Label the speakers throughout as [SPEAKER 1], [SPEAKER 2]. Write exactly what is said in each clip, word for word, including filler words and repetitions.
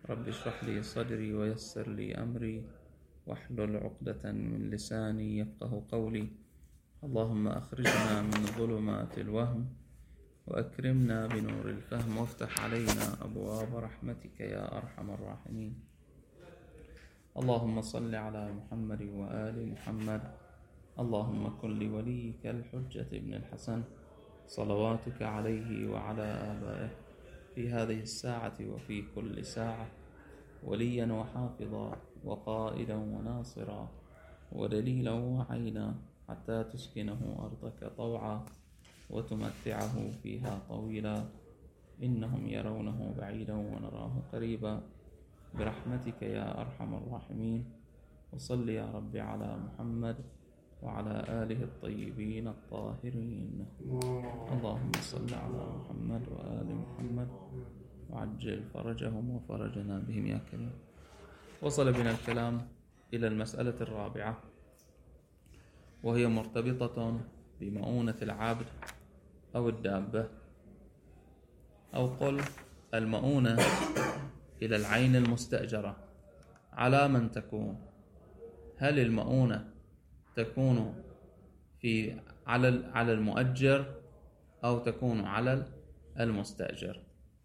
[SPEAKER 1] رب اشرح لي صدري ويسر لي أمري واحلل عقدة من لساني يفقه قولي. اللهم أخرجنا من ظلمات الوهم وأكرمنا بنور الفهم وافتح علينا أبواب رحمتك يا أرحم الراحمين. اللهم صل على محمد وآل محمد. اللهم كن لوليك الحجة ابن الحسن صلواتك عليه وعلى آبائه في هذه الساعة وفي كل ساعة وليا وحافظا وقائدا وناصرا ودليلا وعينا حتى تسكنه أرضك طوعا وتمتعه فيها طويلا. إنهم يرونه بعيدا ونراه قريبا برحمتك يا أرحم الراحمين. وصل يا رب على محمد وعلى آله الطيبين الطاهرين. اللهم صل على محمد وآل محمد وعجل فرجهم وفرجنا بهم يا كريم. وصل بنا الكلام إلى المسألة الرابعة وهي مرتبطة بمؤونة العبد أو الدابة، أو قل المؤونة إلى العين المستأجرة على من تكون. هل المؤونة تكون في على على المؤجر أو تكون على المستأجر؟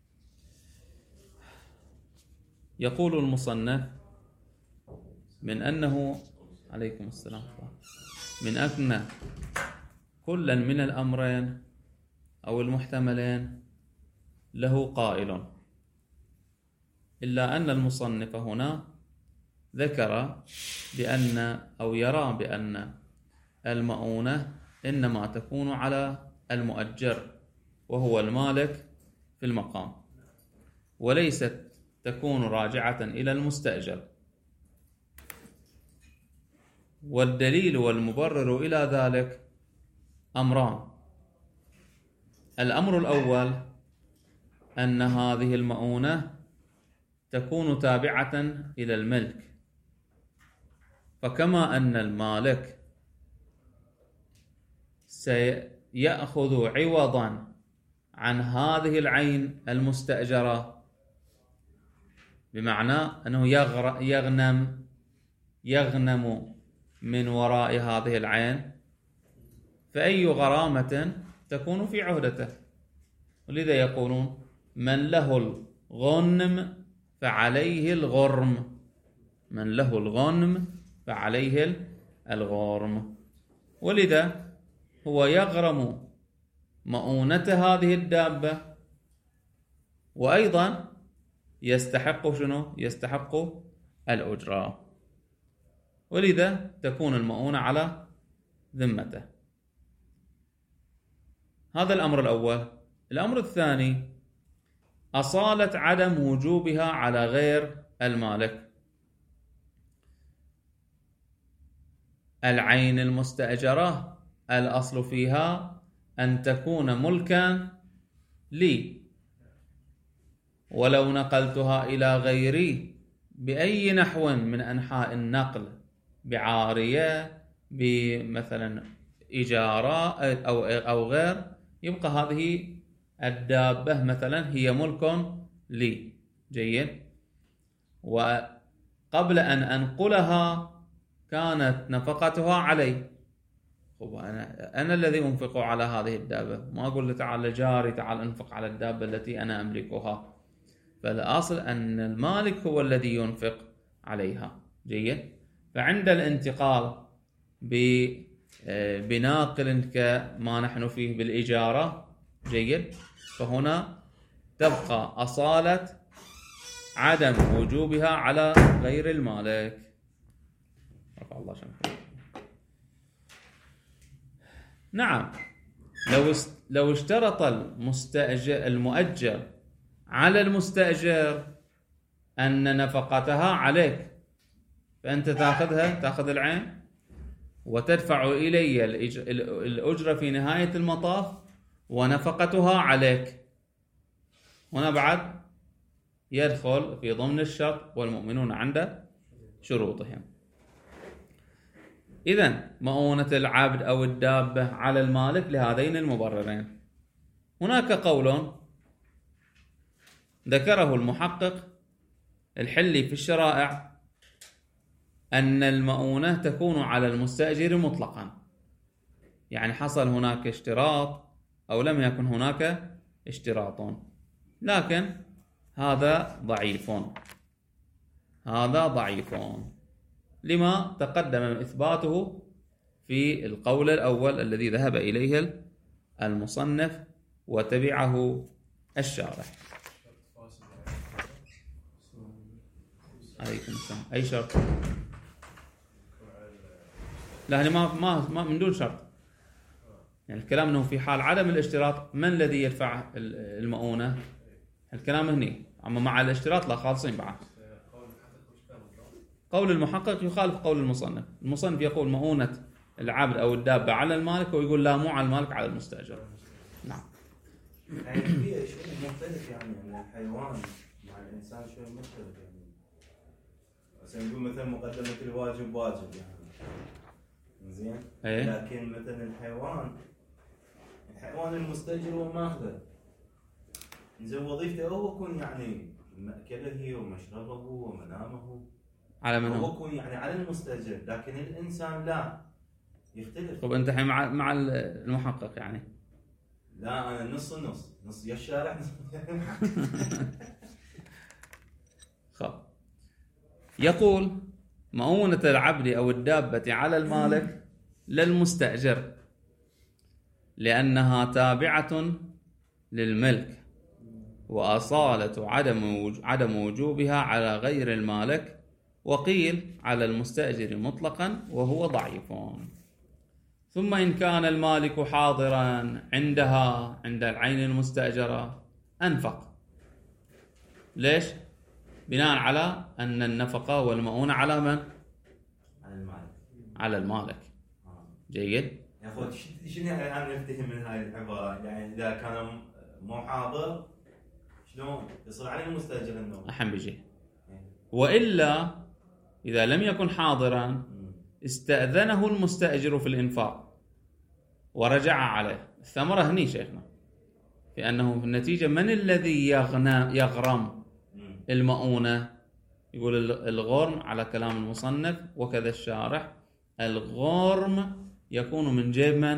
[SPEAKER 1] يقول المصنف من أنه عليكم السلام من أن كلا من الأمرين أو المحتملين له قائل، إلا أن المصنف هنا ذكر بأن أو يرى بأن المؤونة إنما تكون على المؤجر وهو المالك في المقام، وليست تكون راجعة إلى المستأجر. والدليل والمبرر إلى ذلك أمران. الأمر الأول أن هذه المؤونة تكون تابعة إلى الملك، فكما أن المالك سيأخذ عوضا عن هذه العين المستأجرة، بمعنى أنه يغنم يغنم من وراء هذه العين، فأي غرامة تكون في عهدته. ولذا يقولون من له الغنم فعليه الغرم، من له الغنم فعليه الغرم. ولذا هو يغرم مؤونة هذه الدابة، وأيضا يستحق شنو؟ يستحق الأجرة، ولذا تكون المؤونة على ذمته. هذا الأمر الأول. الأمر الثاني أصالة عدم وجوبها على غير المالك. العين المستأجرة الأصل فيها أن تكون ملكا لي، ولو نقلتها إلى غيري بأي نحو من أنحاء النقل، بعارية، بمثلا إجارة أو أو غير، يبقى هذه الدابة مثلا هي ملك لي. جيد. وقبل أن أنقلها كانت نفقتها علي. أنا, أنا الذي أنفق على هذه الدابة، ما أقول له تعال جاري تعال أنفق على الدابة التي أنا أملكها. فالأصل أن المالك هو الذي ينفق عليها. جيد. فعند الانتقال بناقل كما نحن فيه بالإجارة، جيد، فهنا تبقى أصالة عدم وجوبها على غير المالك. رفع الله شمسك. نعم، لو لو اشترط المستأجر المؤجر على المستأجر أن نفقتها عليك، فأنت تأخذها تأخذ العين وتدفع إلي الأجرة في نهاية المطاف ونفقتها عليك. هنا بعد يدخل في ضمن الشرط والمؤمنون عند شروطهم. إذن مؤونة العبد أو الدابة على المالك لهذين المبررين. هناك قول ذكره المحقق الحلي في الشرائع أن المؤونة تكون على المستأجر مطلقا، يعني حصل هناك اشتراط أو لم يكن هناك اشتراط، لكن هذا ضعيف، هذا ضعيف لما تقدم إثباته في القول الأول الذي ذهب إليه المصنف وتبعه الشارح. عليكم السلام. أي شرط؟ لا هنا ما ما ما من دون شرط، يعني الكلام أنه في حال عدم الاشتراط من الذي يدفع المؤونة؟ الكلام هني، أما مع الاشتراط لا خالصين بعد. قول المحقق يخالف قول المصنف. المصنف يقول مؤونة العبد أو الدابة على المالك، ويقول لا مو على المالك على المستأجر. نعم.
[SPEAKER 2] يعني في شيء مختلف، يعني ان الحيوان مع الانسان شيء مختلف، يعني مثلا نقول مثلا مقدمة الواجب واجب يعني زين، لكن مثلا الحيوان الحيوان المستأجر هو ماخذه زين، وظيفته هو يكون يعني مأكله ومشربه ومنامه
[SPEAKER 1] على من هو؟
[SPEAKER 2] هو يكون يعني على المستأجر، لكن الانسان لا يختلف.
[SPEAKER 1] طب انت الحين مع مع المحقق يعني؟
[SPEAKER 2] لا انا نص نص نص يا الشارع نص.
[SPEAKER 1] خب يقول مؤونة العبد أو الدابة على المالك للمستأجر لأنها تابعة للملك، وأصالة عدم عدم وجوبها على غير المالك، وقيل على المستأجر مطلقا وهو ضعيف. ثم إن كان المالك حاضرا عندها عند العين المستأجرة أنفق. ليش؟ بناء على أن النفقة والمؤونة على من؟
[SPEAKER 2] على المالك.
[SPEAKER 1] على المالك. جيد.
[SPEAKER 2] يا أخوة شنو يعني أنا نفتهم من هاي العبارة؟ يعني إذا كان مو حاضر شلون يصير على المستأجر النوم؟
[SPEAKER 1] أحم بيجي. وإلا إذا لم يكن حاضرا استأذنه المستأجر في الإنفاق ورجع عليه. الثمرة هني شيخنا في أنه في النتيجة من الذي يغنى يغرم المؤونة؟ يقول الغرم على كلام المصنف وكذا الشارح، الغرم يكون من جيب من؟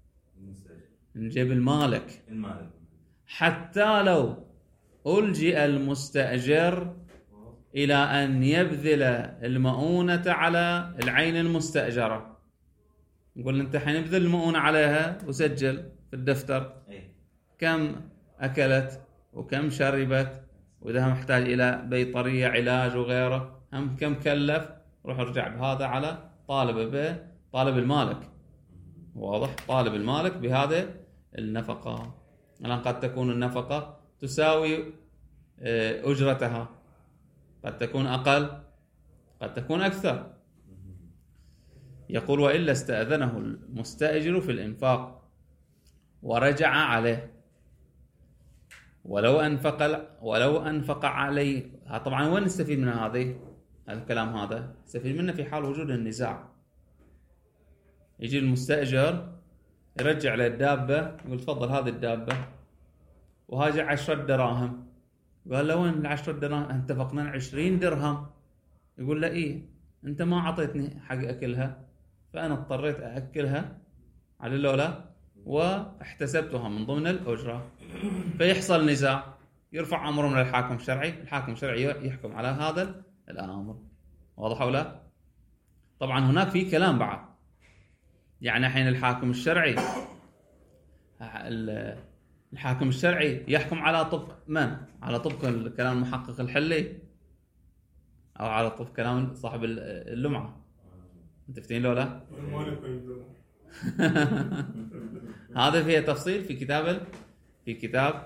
[SPEAKER 1] من جيب المالك.
[SPEAKER 2] المالك
[SPEAKER 1] حتى لو ألجئ المستأجر إلى أن يبذل المؤونة على العين المستأجرة، نقول أنت حنبذل المؤونة عليها وسجل في الدفتر كم أكلت وكم شربت، وإذا محتاج إلى بيطرية علاج وغيره هم كم كلف، روح ارجع بهذا على طالب به طالب المالك. واضح؟ طالب المالك بهذه النفقة. الآن قد تكون النفقة تساوي أجرتها، قد تكون أقل قد تكون أكثر. يقول وإلا استأذنه المستأجر في الإنفاق ورجع عليه ولو أنفق ولو أنفق عليه. طبعا وين نستفيد من هذه الكلام هذا؟ نستفيد منه في حال وجود النزاع. يجي المستأجر يرجع للدابة يقول تفضل هذه الدابة وهاجي عشرة دراهم، قال له وين العشرة دراهم؟ اتفقنا عشرين درهم. يقول له إيه أنت ما عطيتني حق أكلها فأنا اضطريت أأكلها على الأولى واحتسبتها من ضمن الأجرة. فيحصل نزاع، يرفع أمرهم للحاكم الشرعي، الحاكم الشرعي يحكم على هذا الأمر. واضح أو لا؟ طبعا هناك في كلام بعد، يعني حين الحاكم الشرعي الحاكم الشرعي يحكم على طبق من؟ على طبق كلام المحقق الحلي أو على طبق كلام صاحب اللمعة؟ متفتين لو لا؟ هذا فيه تفصيل في كتاب في كتاب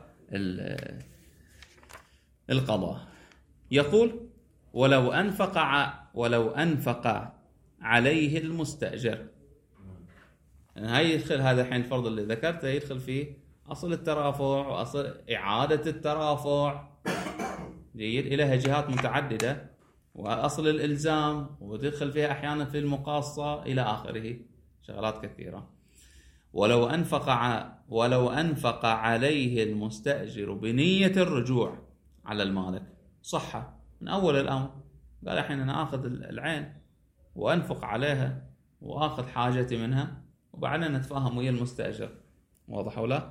[SPEAKER 1] القضاء. يقول ولو أنفق ولو أنفق عليه المستأجر. هاي يدخل هذا الحين الفرض اللي ذكرته يدخل فيه أصل الترافع وأصل إعادة الترافع. جيد. إليها جهات متعددة، وأصل الإلزام وتدخل فيها أحيانا في المقاصة إلى آخره، شغلات كثيرة. ولو أنفق ولو أنفق عليه المستأجر بنية الرجوع على المالك صح، من أول الأمر. قال الحين أنا آخذ العين وأنفق عليها وآخذ حاجتي منها وبعدين نتفاهم ويا المستأجر. واضح ولا؟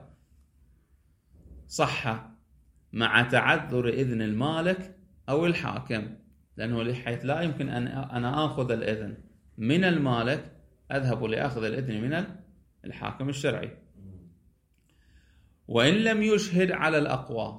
[SPEAKER 1] صح مع تعذر إذن المالك أو الحاكم، لأنه حيث لا يمكن أن أنا آخذ الإذن من المالك أذهب لأخذ الإذن من الحاكم الشرعي. وإن لم يشهد على الأقوى،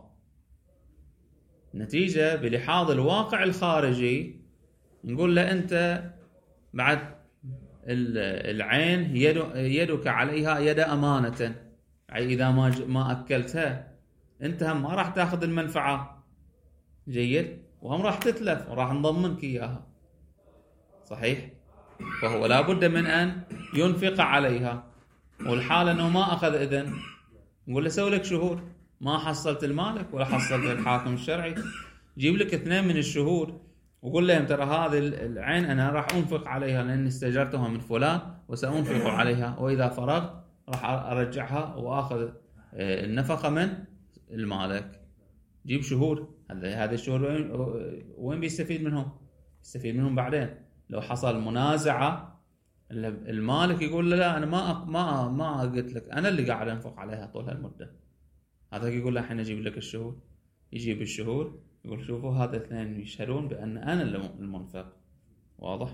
[SPEAKER 1] نتيجة بلحاظ الواقع الخارجي نقول له أنت بعد العين يدك عليها يد أمانة، أي إذا ما ما أكلتها أنت هم ما راح تأخذ المنفعة، جيد، وهم راح تتلف وراح نضمنك إياها، صحيح؟ فهو لابد من أن ينفق عليها، والحال أنه ما أخذ إذن نقول له سوي لك شهود، ما حصلت المالك ولا حصلت الحاكم الشرعي، جيب لك اثنين من الشهود وقول لهم ترى هذه العين أنا راح أنفق عليها لأني استأجرتها من فلان وسأنفق عليها، وإذا فرغت راح أرجعها وأخذ النفقة من المالك. جيب شهود. هذه الشهود وين بيستفيد منهم؟ يستفيد منهم بعدين لو حصل منازعة، المالك يقول له لا أنا ما ما ما قلت لك، أنا اللي قاعد أنفق عليها طول هالمدة. هذا يقول له الحين أجيب لك الشهود، يجيب الشهود يقول شوفوا هذا اثنين يشهدون بأن أنا المنفق. واضح؟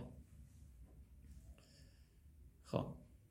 [SPEAKER 1] خب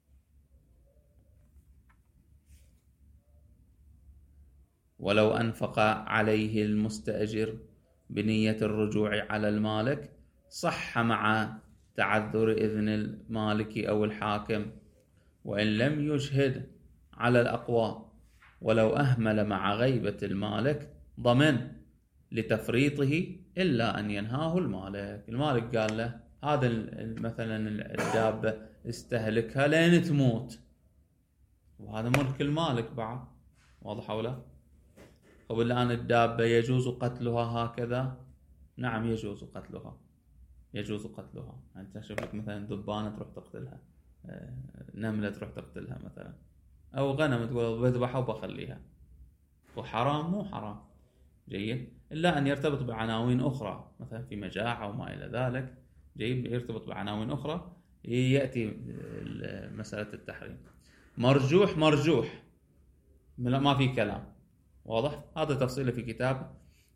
[SPEAKER 1] ولو أنفق عليه المستأجر بنية الرجوع على المالك صح مع تعذر إذن المالك أو الحاكم، وإن لم يشهد على الأقوى، ولو أهمل مع غيبة المالك ضمن لتفريطه إلا أن ينهاه المالك. المالك قال له هذا مثلا الدابة استهلكها لين تموت، وهذا ملك المالك بعد. واضح ولا؟ والآن الدابة يجوز قتلها هكذا؟ نعم يجوز قتلها، يجوز قتلها. أنت تشوف لك مثلا دبانة تروح تقتلها، نملة تروح تقتلها مثلا، أو غنم تقول بذبحها وبخليها، وحرام مو حرام، جيد، إلا أن يرتبط بعناوين أخرى مثلا في مجاعة وما إلى ذلك، جيد، يرتبط بعناوين أخرى يأتي مسألة التحريم. مرجوح مرجوح ما في كلام. واضح؟ هذا تفصيله في كتاب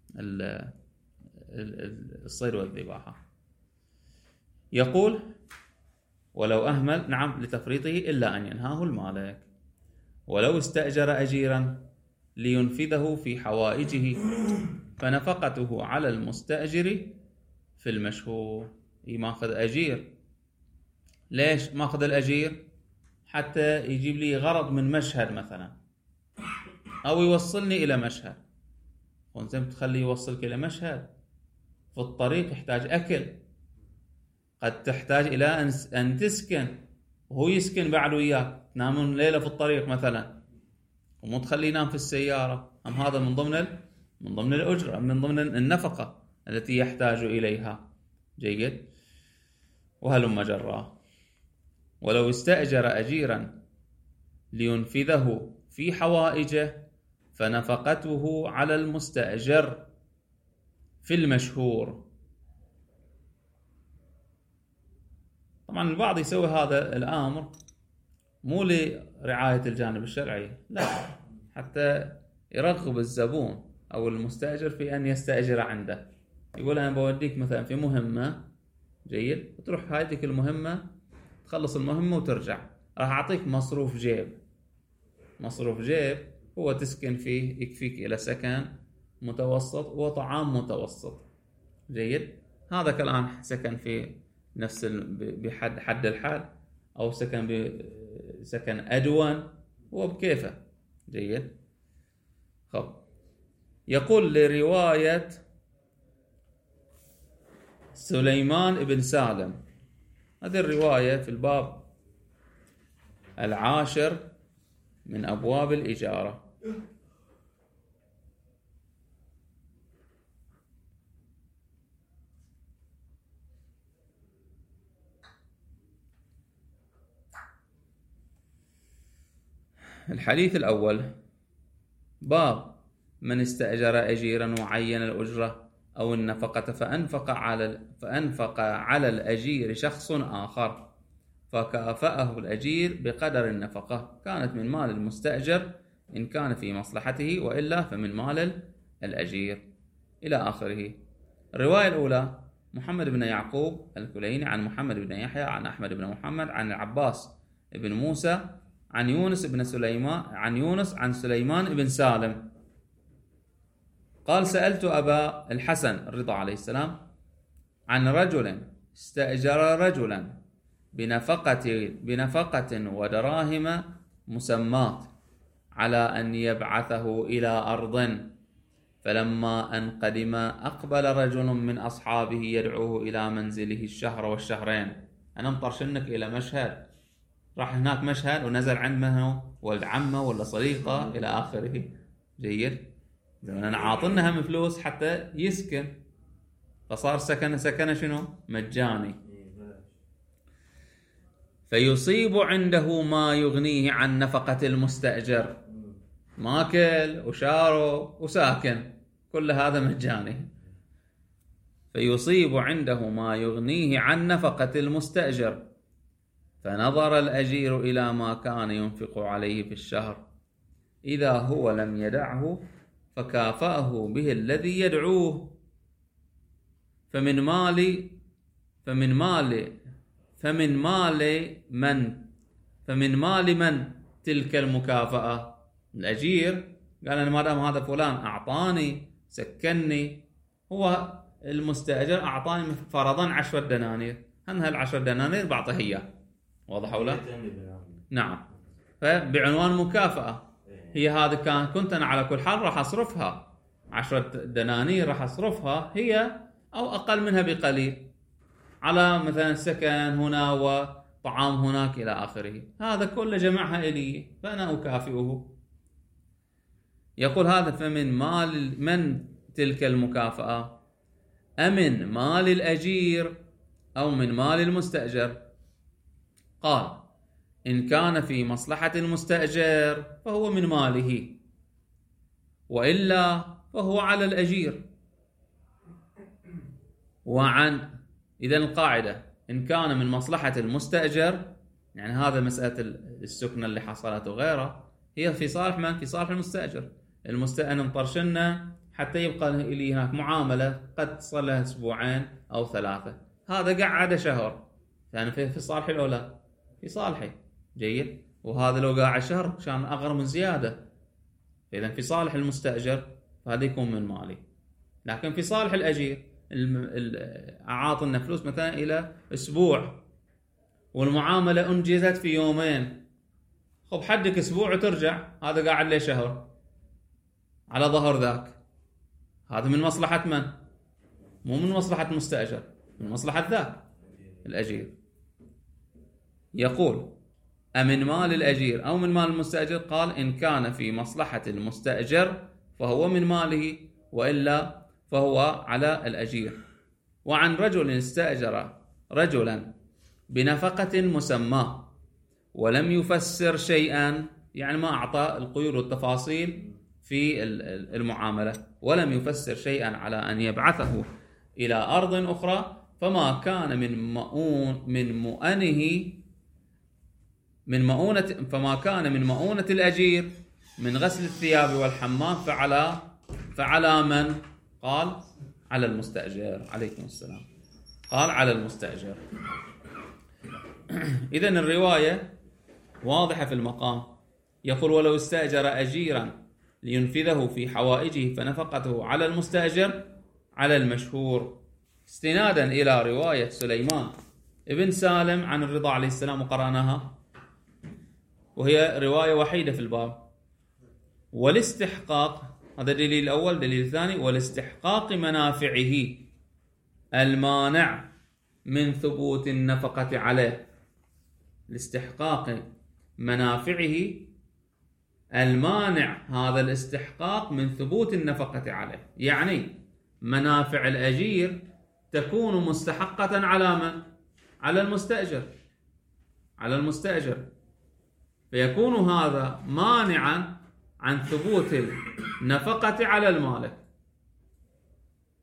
[SPEAKER 1] الصيد والذباحة. يقول ولو أهمل نعم لتفريطه إلا أن ينهاه المالك. ولو استأجر أجيرا لينفذه في حوائجه فنفقته على المستأجر في المشهور. ماخذ أجير، ليش ماخذ الأجير؟ حتى يجيب لي غرض من مشهد مثلا، أو يوصلني إلى مشهد. وأنت بتخليه يوصلك إلى مشهد، في الطريق يحتاج أكل، قد تحتاج إلى أن تسكن وهو يسكن بعد وياك، تنامون ليلة في الطريق مثلا ومو تخليه ينام في السيارة، أم هذا من ضمن من ضمن الأجرة، من ضمن النفقة التي يحتاج إليها، جيد، وهلم جراه. ولو استأجر أجيرا لينفذه في حوائجه فنفقته على المستأجر في المشهور. طبعا البعض يسوي هذا الأمر مو لرعاية الجانب الشرعي، لا، حتى يرغب الزبون أو المستأجر في أن يستأجر عنده. يقول أنا بوديك مثلا في مهمة، جيد، تروح هذيك المهمة تخلص المهمة وترجع، راح أعطيك مصروف جيب. مصروف جيب هو تسكن فيه، يكفيك إلى سكن متوسط وطعام متوسط، جيد. هذا كالآن سكن في نفس بحد حد الحال، أو سكن بسكن أدوان، هو بكيفه، جيد. خب يقول لرواية سليمان بن سالم، هذه الرواية في الباب العاشر من أبواب الإجارة. الحديث الأول: باب من استأجر أجيرا وعين الأجرة أو النفقة فأنفق على فأنفق على الأجير شخص آخر فكافأه الأجير بقدر النفقة كانت من مال المستأجر إن كان في مصلحته، وإلا فمن مال الأجير، إلى آخره. الرواية الأولى محمد بن يعقوب الكليني عن محمد بن يحيى عن أحمد بن محمد عن العباس بن موسى عن يونس بن سليمان عن يونس عن سليمان بن سالم قال: سألت أبا الحسن الرضا عليه السلام عن رجل استأجر رجلا بنفقة بنفقة ودراهم مسمات على أن يبعثه إلى أرض، فلما أن قدم أقبل رجل من أصحابه يدعوه إلى منزله الشهر والشهرين. أنا مطرشنك إلى مشهد، راح هناك مشهد ونزل عنده ولد عمه ولا صديقه إلى آخره. جيد. زين أنا عاطنها هم فلوس حتى يسكن، فصار سكن سكن شنو؟ مجاني. فيصيب عنده ما يغنيه عن نفقة المستأجر، ماكل وشارو وساكن، كل هذا مجاني. فيصيب عنده ما يغنيه عن نفقة المستأجر، فنظر الأجير إلى ما كان ينفق عليه في الشهر، إذا هو لم يدعه فكافأه به الذي يدعوه، فمن مال فمن مال فمن مال من فمن مال من تلك المكافأة. الأجير قال: أنا ما دام هذا فلان أعطاني سكنني، هو المستأجر أعطاني فرضا عشرة دنانير، هن هالعشر دنانير بعطيه إياه. واضح ولا؟ نعم. فبعنوان مكافأة هي هذا، كان كنت أنا على كل حال راح أصرفها عشرة دنانير، راح أصرفها هي أو أقل منها بقليل على مثلا سكن هنا وطعام هناك إلى آخره. هذا كله جمعها إلي فأنا أكافئه. يقول هذا: فمن مال من تلك المكافأة؟ أمن مال الأجير أو من مال المستأجر؟ قال: إن كان في مصلحة المستأجر فهو من ماله، وإلا فهو على الأجير. وعن إذن القاعدة إن كان من مصلحة المستأجر، يعني هذا مسألة السكنة اللي حصلت وغيره هي في صالح من؟ في صالح المستأجر. المستأجر مطرشنا حتى يبقى لي هناك معاملة قد تصل لها أسبوعين أو ثلاثة، هذا قعد شهر، يعني في صالحي الأولى في صالحي. جيد. وهذا لو قاعد شهر كان أغرم زيادة، إذن في صالح المستأجر فهذا يكون من مالي. لكن في صالح الأجير أعاطنا فلوس مثلا إلى أسبوع والمعاملة أنجزت في يومين، خب حدك أسبوع وترجع، هذا قاعد لي شهر على ظهر ذاك، هذا من مصلحة من؟ مو من مصلحة المستأجر، من مصلحة ذاك الأجير. يقول: أمن مال الأجير أو من مال المستأجر؟ قال: إن كان في مصلحة المستأجر فهو من ماله، وإلا فهو على الأجير. وعن رجل استأجر رجلا بنفقة مسمى ولم يفسر شيئا، يعني ما أعطى القيود والتفاصيل في المعاملة، ولم يفسر شيئا على أن يبعثه إلى أرض أخرى، فما كان من مؤون من مؤنه من مؤونة فما كان من مؤونة الأجير من غسل الثياب والحمام فعلى فعلى من؟ قال: على المستأجر. عليكم السلام. قال: على المستأجر. إذن الرواية واضحة في المقام. يقول: ولو استأجر أجيرا لينفذه في حوائجه فنفقته على المستأجر على المشهور، استنادا إلى رواية سليمان ابن سالم عن الرضا عليه السلام وقرأناها، وهي رواية وحيدة في الباب. والاستحقاق، هذا دليل الأول. دليل الثاني: والاستحقاق منافعه المانع من ثبوت النفقة عليه. الاستحقاق منافعه المانع هذا الاستحقاق من ثبوت النفقة عليه، يعني منافع الأجير تكون مستحقة على من؟ على المستأجر على المستأجر فيكون هذا مانعا عن ثبوت النفقة على المالك.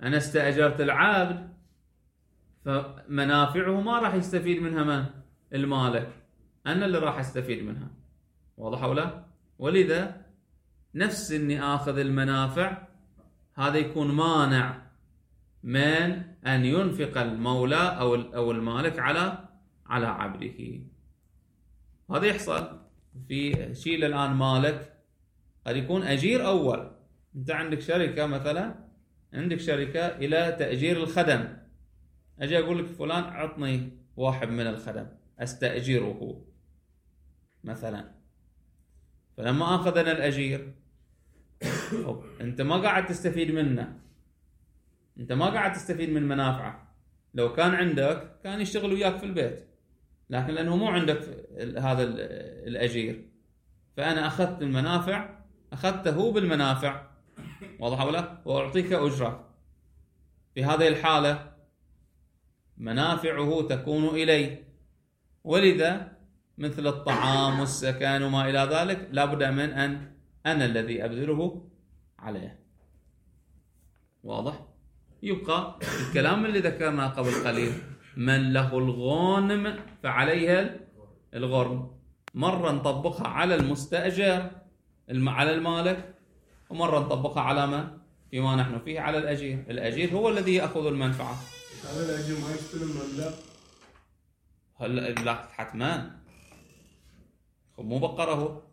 [SPEAKER 1] أنا استأجرت العبد، فمنافعه ما راح يستفيد منها من؟ المالك، أنا اللي راح أستفيد منها. واضح أو لا؟ ولذا نفس إني آخذ المنافع، هذا يكون مانع من أن ينفق المولى أو أو المالك على على عبده. هذا يحصل في شيء الآن مالك قد يكون أجير أول. أنت عندك شركة مثلا، عندك شركة إلى تأجير الخدم، أجي أقول لك فلان عطني واحد من الخدم أستأجره مثلا، فلما أخذ أنا الأجير أنت ما قاعد تستفيد منه، أنت ما قاعد تستفيد من منافعه. لو كان عندك كان يشتغل وياك في البيت، لكن لأنه مو عندك هذا الأجير، فأنا أخذت المنافع، أخذته بالمنافع، واضح ولا؟ وأعطيك أجرة. في هذه الحالة منافعه تكون إلي، ولذا مثل الطعام والسكن وما إلى ذلك لابد من أن أنا الذي أبذله عليه. واضح؟ يبقى الكلام اللي ذكرناه قبل قليل، من له الغانم فعليه الغرم. مرة نطبقها على المستأجر على المالك، ومرة نطبقها على من؟ فيما نحن فيه على الأجير. الأجير هو الذي يأخذ المنفعة.
[SPEAKER 3] هذا الأجير ما يستلم مبلغ؟
[SPEAKER 1] هلا لا حتما، مو بقره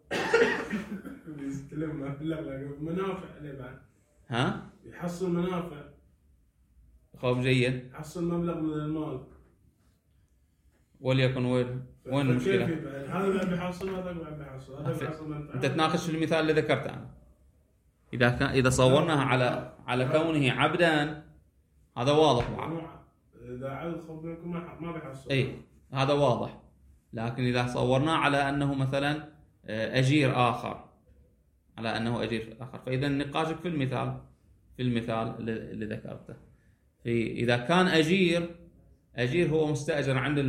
[SPEAKER 3] يستلم مبلغ لكن منافع عليه بعد.
[SPEAKER 1] ها؟
[SPEAKER 3] يحصل منافع.
[SPEAKER 1] خوف جيد.
[SPEAKER 3] يحصل مبلغ من المال.
[SPEAKER 1] وليكن وين وين المشكلة؟
[SPEAKER 3] هذا بيحصل هذا بيحصل هذا بيحصل منفعة.
[SPEAKER 1] أنت تناقش في المثال اللي ذكرته أنا. إذا كان إذا صورناها على على كونه عبدا، هذا واضح معه.
[SPEAKER 3] إذا عبد خبركم ما بيحصل.
[SPEAKER 1] أي هذا واضح. لكن إذا صورناه على أنه مثلا أجير آخر، على أنه أجير آخر، فإذا نقاشك في المثال في المثال اللي ذكرته. في إذا كان أجير أجير هو مستأجر عند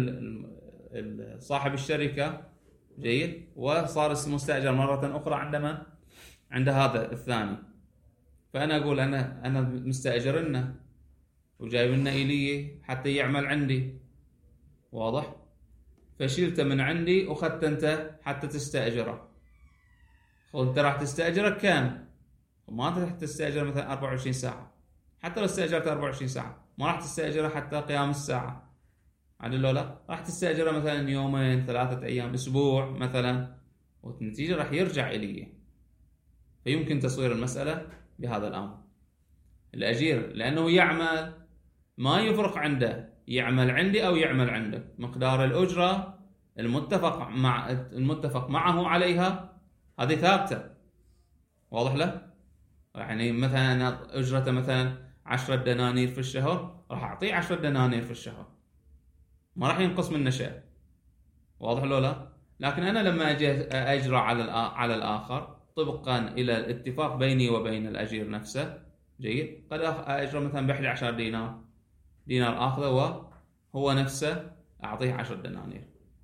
[SPEAKER 1] صاحب الشركة، جيد، وصار مستأجر مرة أخرى عندما عند هذا الثاني، فأنا أقول أنا أنا مستأجرنا وجايبنا إلي حتى يعمل عندي، واضح؟ فشلته من عندي وأخذت أنت حتى تستأجره. أنت راح تستأجره كم؟ ما راح تستأجر مثلا أربعة وعشرين ساعة، حتى لو استأجرت أربعة وعشرين ساعة ما راح تستأجره حتى قيام الساعة، عدل لو لا راح تستأجره مثلا يومين ثلاثة أيام أسبوع مثلا، والنتيجة راح يرجع إلي. فيمكن تصوير المسألة بهذا الأمر. الأجير لأنه يعمل ما يفرق عنده يعمل عندي أو يعمل عندك، مقدار الأجرة المتفق مع المتفق معه عليها هذه ثابتة، واضح له؟ يعني مثلا أنا أجرته مثلا عشرة دنانير في الشهر، راح أعطيه عشرة دنانير في الشهر، ما راح ينقص منه شيء، واضح له لا؟ لكن أنا لما أجي أجرى على على الآخر طبقا إلى الاتفاق بيني وبين الأجير نفسه، جيد، قد أجرى مثلا بإحدى عشر دينار دينار آخذه وهو نفسه أعطيه عشر دنانير،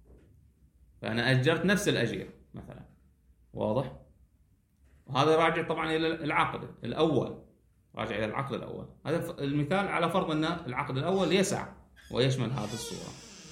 [SPEAKER 1] فأنا أجرت نفس الأجير مثلا، واضح؟ وهذا راجع طبعا إلى العقد الأول، راجع إلى العقد الأول. هذا المثال على فرض أن العقد الأول يسع ويشمل هذه الصورة.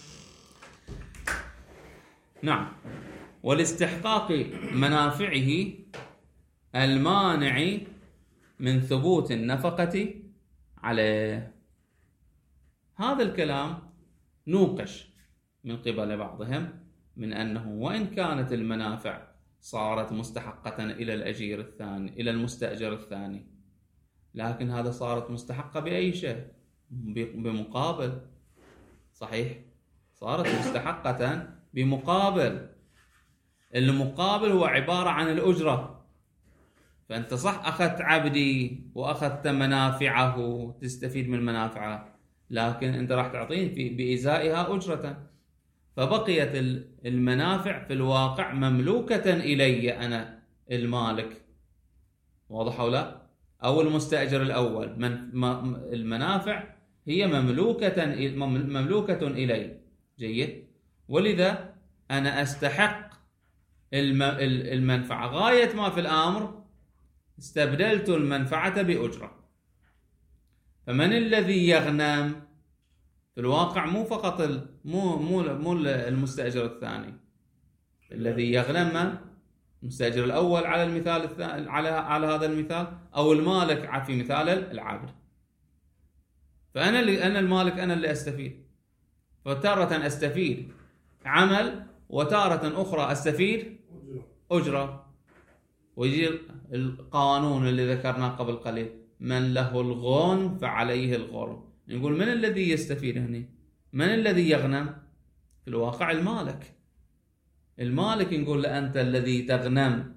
[SPEAKER 1] نعم. ولاستحقاق منافعه المانع من ثبوت النفقة عليه. هذا الكلام نوقش من قبل بعضهم من أنه وإن كانت المنافع صارت مستحقة إلى الأجير الثاني إلى المستأجر الثاني، لكن هذا صارت مستحقة بأي شيء؟ بمقابل. صحيح، صارت مستحقة بمقابل. المقابل هو عبارة عن الأجرة. فأنت صح أخذت عبدي وأخذت منافعه تستفيد من منافعه، لكن أنت راح تعطيني بإزائها أجرة، فبقيت المنافع في الواقع مملوكة إلي أنا المالك، واضح أو لا؟ أو المستأجر الأول، من المنافع هي مملوكة مملوكة إلي، جيد، ولذا أنا أستحق المنفعة. غاية ما في الأمر استبدلت المنفعة بأجرة. فمن الذي يغنم؟ في الواقع مو فقط ال... مو مو مو المستأجر الثاني. الذي يغنم من؟ المستأجر الأول على المثال الثاني، على على هذا المثال، أو المالك في مثال العابد. فأنا اللي أنا المالك، أنا اللي أستفيد. فتارة أستفيد عمل، وتارة أخرى أستفيد أجرة. ويجي القانون اللي ذكرناه قبل قليل: من له الغنم فعليه الغرم. نقول من الذي يستفيد هنا؟ من الذي يغنم؟ في الواقع المالك. المالك نقول له أنت الذي تغنم.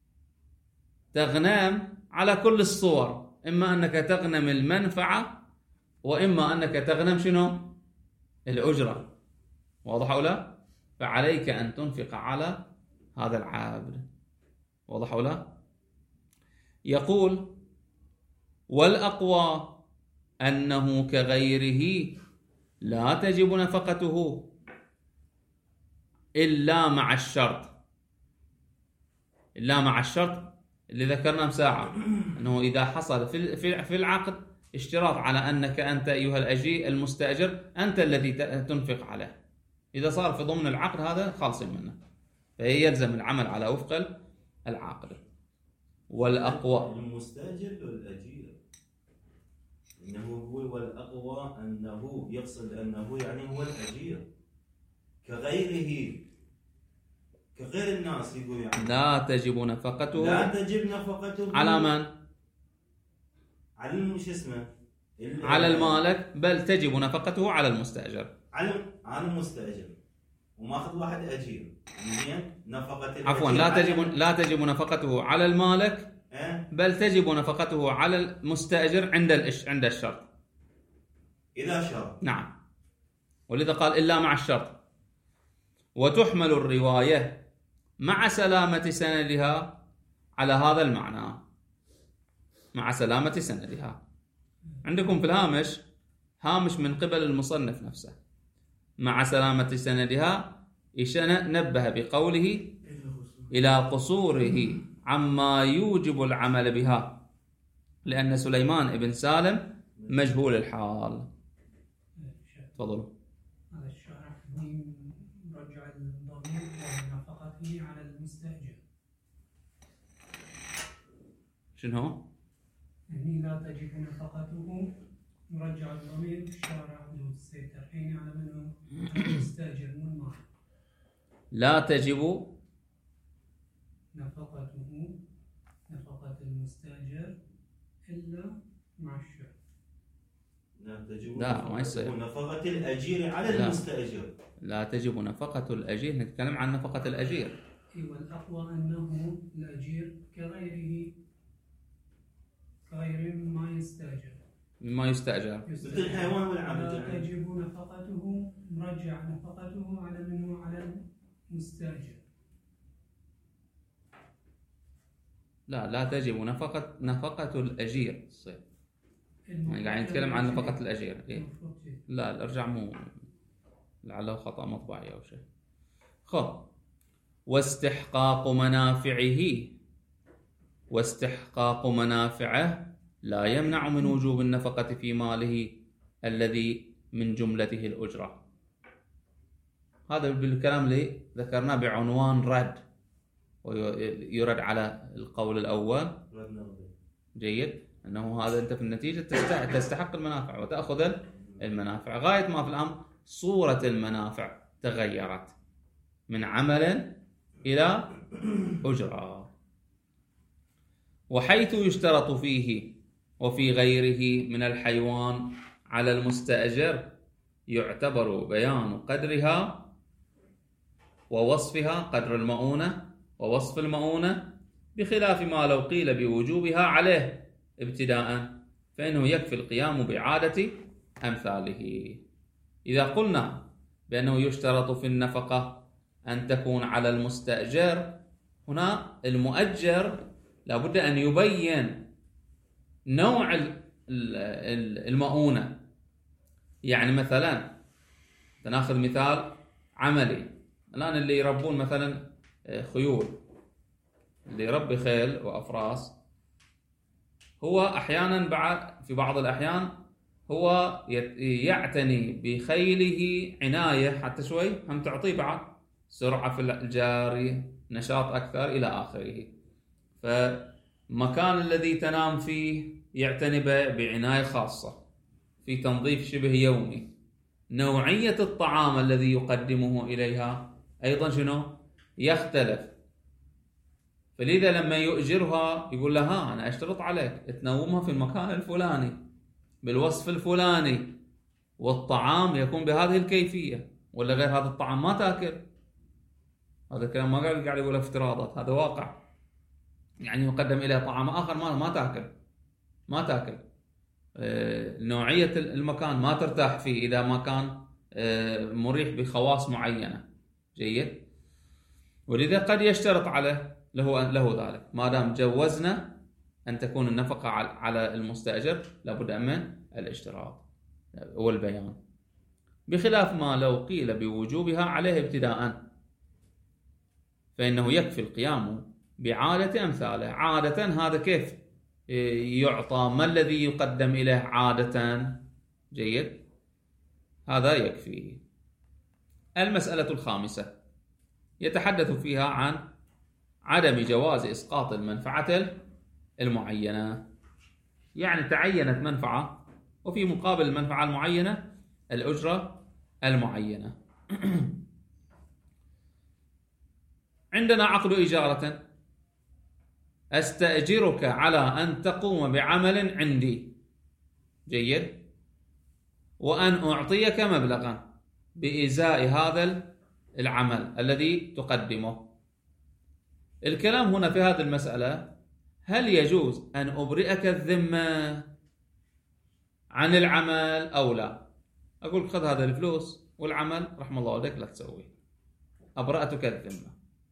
[SPEAKER 1] تغنم على كل الصور، إما أنك تغنم المنفعة، وإما أنك تغنم شنو؟ الأجرة. واضح أو لا؟ فعليك أن تنفق على هذا العابد. واضح أو لا؟ يقول: والأقوى أنه كغيره لا تجب نفقته إلا مع الشرط. إلا مع الشرط اللي ذكرناه مساعة، أنه إذا حصل في في العقد اشتراط على أنك أنت أيها الأجير المستأجر أنت الذي تنفق عليه. إذا صار في ضمن العقد هذا خالص منه، فهي يلزم العمل على وفق العقد. والأقوى
[SPEAKER 2] المستأجر والأجير، إنه هو والأقوى أنه يقصد أنه يعني هو الأجير كغيره، كغير الناس. يقول يعني
[SPEAKER 1] لا تجب نفقته
[SPEAKER 2] لا تجب نفقته
[SPEAKER 1] على من؟
[SPEAKER 2] على شو اسمه؟
[SPEAKER 1] على المالك، بل تجب نفقته على المستأجر.
[SPEAKER 2] على على المستأجر، وماخذ واحد أجير. زين، نفقة
[SPEAKER 1] عفوا لا تجب لا تجب نفقته على المالك،
[SPEAKER 2] أه؟
[SPEAKER 1] بل تجب نفقته على المستأجر عند الإش عند الشرط.
[SPEAKER 2] إذا شرط.
[SPEAKER 1] نعم، ولذا قال إلا مع الشرط. وتحمل الرواية مع سلامة سندها على هذا المعنى. مع سلامة سندها. عندكم في الهامش هامش من قبل المصنف نفسه: مع سلامة سندها، نبه بقوله إلى قصوره عما يوجب العمل بها، لأن سليمان بن سالم مجهول الحال. تفضلوا.
[SPEAKER 4] هذا الشرح مرجع الضمير ونفقته على المستأجر.
[SPEAKER 1] شنو هو؟
[SPEAKER 4] يعني لا تجب نفقته، مرجع الضمير الشارع والسيد ترحيني على منه المستأجر مو المال.
[SPEAKER 1] لا تجب
[SPEAKER 4] نفقته، نفقة المستأجر إلا مع الشرط.
[SPEAKER 2] لا تجب
[SPEAKER 1] لا ما يصير.
[SPEAKER 2] نفقة الأجير على
[SPEAKER 1] لا.
[SPEAKER 2] المستأجر.
[SPEAKER 1] لا تجب نفقة الأجير، نتكلم عن نفقة الأجير.
[SPEAKER 4] والأقوى أنه الأجير كغيره، كغير مما يستأجر.
[SPEAKER 1] مما يستأجر.
[SPEAKER 2] مثل الحيوان والعبد.
[SPEAKER 4] لا تجب نفقته، مرجع نفقته على منه على المستأجر.
[SPEAKER 1] لا لا تجب نفقة نفقة الأجير. صحيح. يعني قاعد نتكلم عن نفقة الأجير. إيه؟ لا الارجع مو، لعله خطأ مطبعي أو شيء. خب. واستحقاق منافعه، واستحقاق منافعه لا يمنع من وجوب النفقة في ماله الذي من جملته الأجرة. هذا بالكلام اللي ذكرناه بعنوان رد، ويرد على القول الأول. جيد، أنه هذا أنت في النتيجة تستحق المنافع وتأخذ المنافع. غاية ما في الأمر صورة المنافع تغيرت من عمل إلى أجرة. وحيث يشترط فيه وفي غيره من الحيوان على المستأجر يعتبر بيان قدرها ووصفها، قدر المؤونة ووصف المؤونة، بخلاف ما لو قيل بوجوبها عليه ابتداء، فإنه يكفي القيام بإعادة أمثاله. إذا قلنا بأنه يشترط في النفقة أن تكون على المستأجر، هنا المؤجر لابد أن يبين نوع المؤونة. يعني مثلا ناخذ مثال عملي، الآن اللي يربون مثلا خيول، اللي يربي خيل وأفراس، هو أحيانا بعد في بعض الأحيان هو يعتني بخيله عناية حتى شوي هم تعطيه بعد سرعة في الجاري، نشاط أكثر إلى آخره. فمكان الذي تنام فيه يعتني بعناية خاصة في تنظيف شبه يومي. نوعية الطعام الذي يقدمه إليها أيضا شنو؟ يختلف. فلذا لما يؤجرها يقول لها أنا أشترط عليك تنومها في المكان الفلاني بالوصف الفلاني، والطعام يكون بهذه الكيفية، ولا غير هذا الطعام ما تأكل. هذا الكلام ما قاعد يقول افتراضات، هذا واقع. يعني يقدم إليها طعام آخر ما ما تأكل ما تأكل آه، نوعية المكان ما ترتاح فيه إذا ما كان آه، مريح بخواص معينة. جيد. ولذا قد يشترط عليه له له ذلك. ما دام جوزنا أن تكون النفقة على المستأجر لابد من الاشتراط والبيان، بخلاف ما لو قيل بوجوبها عليه ابتداء فإنه يكفي القيام بعادة أمثاله. عادة هذا كيف يعطى؟ ما الذي يقدم إليه عادة؟ جيد، هذا يكفي. المسألة الخامسة يتحدث فيها عن عدم جواز إسقاط المنفعة المعينة. يعني تعينت منفعة وفي مقابل المنفعة المعينة الأجرة المعينة. عندنا عقد إجارة، أستأجرك على أن تقوم بعمل عندي. جيد. وأن أعطيك مبلغا بإزاء هذا العمل الذي تقدمه. الكلام هنا في هذه المسألة هل يجوز أن أبرئك الذمة عن العمل أو لا؟ أقول خذ هذا الفلوس والعمل رحم الله والديك لا تسوي، أبرأتك الذمة.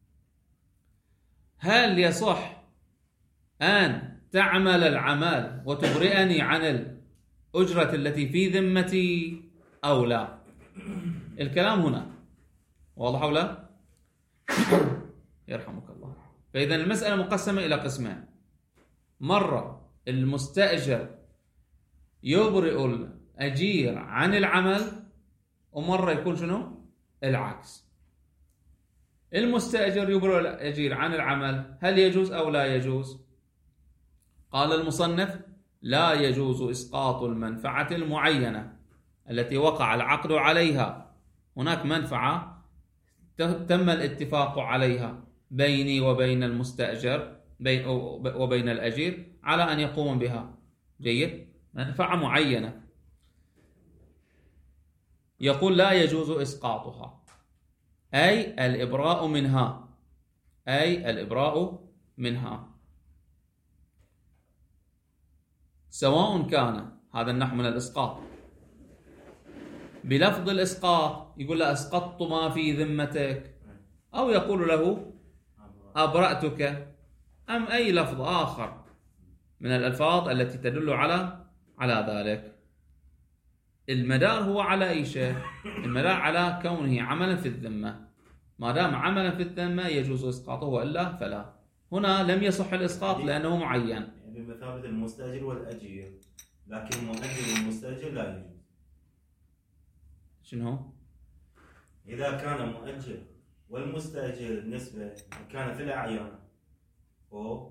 [SPEAKER 1] هل يصح أن تعمل العمل وتبرئني عن الأجرة التي في ذمتي أو لا؟ الكلام هنا واضح أو لا؟ يرحمك الله. فإذا المسألة مقسمة إلى قسمين. مرة المستأجر يبرئ الأجير عن العمل، ومرة يكون شنو؟ العكس. المستأجر يبرئ الأجير عن العمل، هل يجوز أو لا يجوز؟ قال المصنف لا يجوز إسقاط المنفعة المعينة التي وقع العقد عليها. هناك منفعة تم الاتفاق عليها بيني وبين المستأجر بين وبين الأجير على أن يقوم بها. جيد. منفعة معينة يقول لا يجوز إسقاطها، أي الإبراء منها، أي الإبراء منها، سواء كان هذا النحو من الإسقاط بلفظ الإسقاط يقول له أسقطت ما في ذمتك، أو يقول له أبرأتك، أم أي لفظ آخر من الألفاظ التي تدل على على ذلك. المدار هو على أي شيء؟ المدار على كونه عملا في الذمة. ما دام عملا في الذمة يجوز إسقاطه، وإلا فلا. هنا لم يصح الإسقاط لأنه معين،
[SPEAKER 2] يعني بمثابة المستأجر والأجير، لكن مؤجر المستأجر لا يجوز.
[SPEAKER 1] شنو؟
[SPEAKER 2] إذا كان مؤجر والمستأجر نسبة كان في الأعيان و...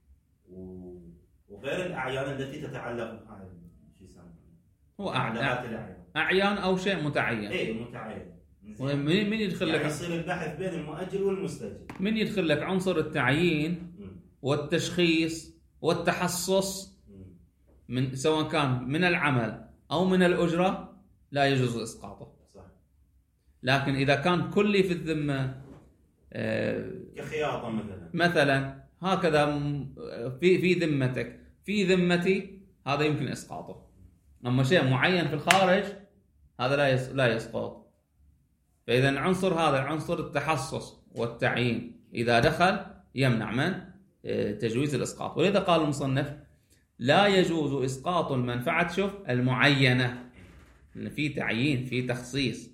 [SPEAKER 2] وغير الأعيان التي تتعلق بهذا شو يسمى
[SPEAKER 1] هو
[SPEAKER 2] أعيان
[SPEAKER 1] أعيان أو شيء متعين.
[SPEAKER 2] إيه متعين.
[SPEAKER 1] من من يدخل لك؟
[SPEAKER 2] يعني يصير البحث بين المؤجر والمستأجر.
[SPEAKER 1] من يدخل لك عنصر التعيين والتشخيص والتحصص من سواء كان من العمل أو من الأجرة لا يجوز إسقاطه.
[SPEAKER 2] صح.
[SPEAKER 1] لكن إذا كان كلي في الذمة
[SPEAKER 2] كخياطة مثلا
[SPEAKER 1] مثلا هكذا في في ذمتك في ذمتي، هذا يمكن إسقاطه. أما شيء معين في الخارج هذا لا لا يسقط. فإذا عنصر هذا عنصر التحصص والتعيين إذا دخل يمنع من تجويز الإسقاط. ولذا قال المصنف لا يجوز إسقاط المنفعة شوف المعينة، لأن في تعيين في تخصيص.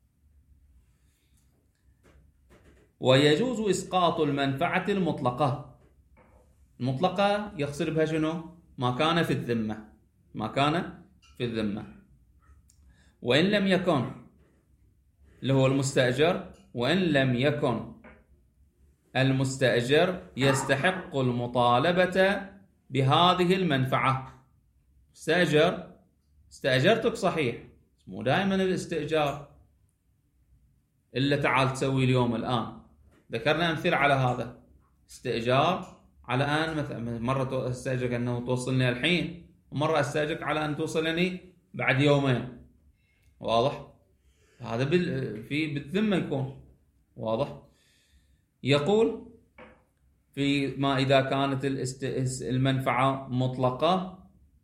[SPEAKER 1] ويجوز إسقاط المنفعة المطلقة. المطلقة يقصد بها شنو؟ ما كان في الذمة، ما كان في الذمة. وإن لم يكن اللي هو المستأجر، وإن لم يكن المستأجر يستحق المطالبة بهذه المنفعة. استأجر، استأجرتك صحيح، مو دائما الاستئجار إلا تعال تسوي اليوم الآن. ذكرنا أمثلة على هذا. استئجار على أن مثلا مرة استأجرك أنه توصلني الحين، ومرة استأجرك على أن توصلني بعد يومين. واضح؟ هذا بال... في بالذمة يكون واضح. يقول في ما إذا كانت الاست... المنفعة مطلقة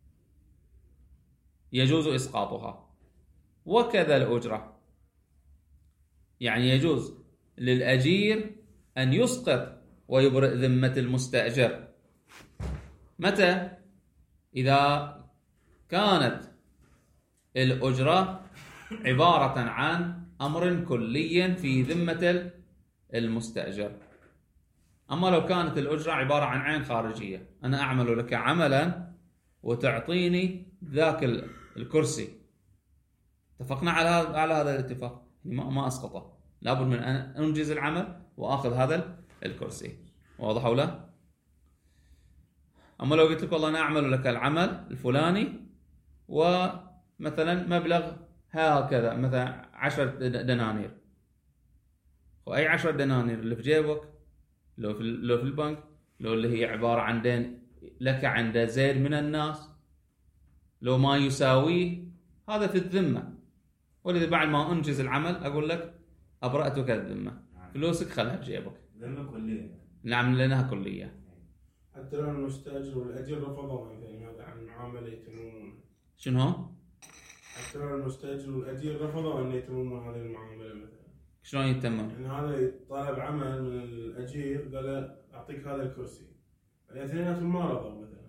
[SPEAKER 1] يجوز إسقاطها، وكذا الأجرة. يعني يجوز للأجير أن يسقط ويبرئ ذمة المستأجر. متى؟ إذا كانت الأجرة عبارة عن أمر كلي في ذمة المستأجر. أما لو كانت الأجرة عبارة عن عين خارجية، أنا أعمل لك عملا وتعطيني ذاك الكرسي، اتفقنا على على هذا الاتفاق، ما ما أسقطه، لابد من أن أنجز العمل وأخذ هذا الكرسي. واضح أو لا؟ أما لو قلت لك والله أنا أعمل لك العمل الفلاني ومثلا مبلغ هكذا، مثلا عشر دنانير، وأي عشر دنانير اللي في جيبك، لو في لو في البنك، لو اللي هي عبارة عن دين لك عند زيد من الناس، لو ما يساويه، هذا في الذمة. ولذا بعد ما أنجز العمل أقول لك أبرأتك الذمة، فلوسك خلها في جيبك.
[SPEAKER 2] ذمة كلية.
[SPEAKER 1] نعم لأنها كلية.
[SPEAKER 3] حتى لو المستأجر والأجير رفضوا مثلا هذا عن معاملة يتمون.
[SPEAKER 1] شنو؟
[SPEAKER 3] حتى لو المستأجر والأجير رفضوا أن يتمون هذه المعاملة مثلا.
[SPEAKER 1] شلون يتمم؟
[SPEAKER 3] يعني هذا طالب عمل من الأجير قال له أعطيك هذا الكرسي، الاثنيناتهم ما رضوا مثلا،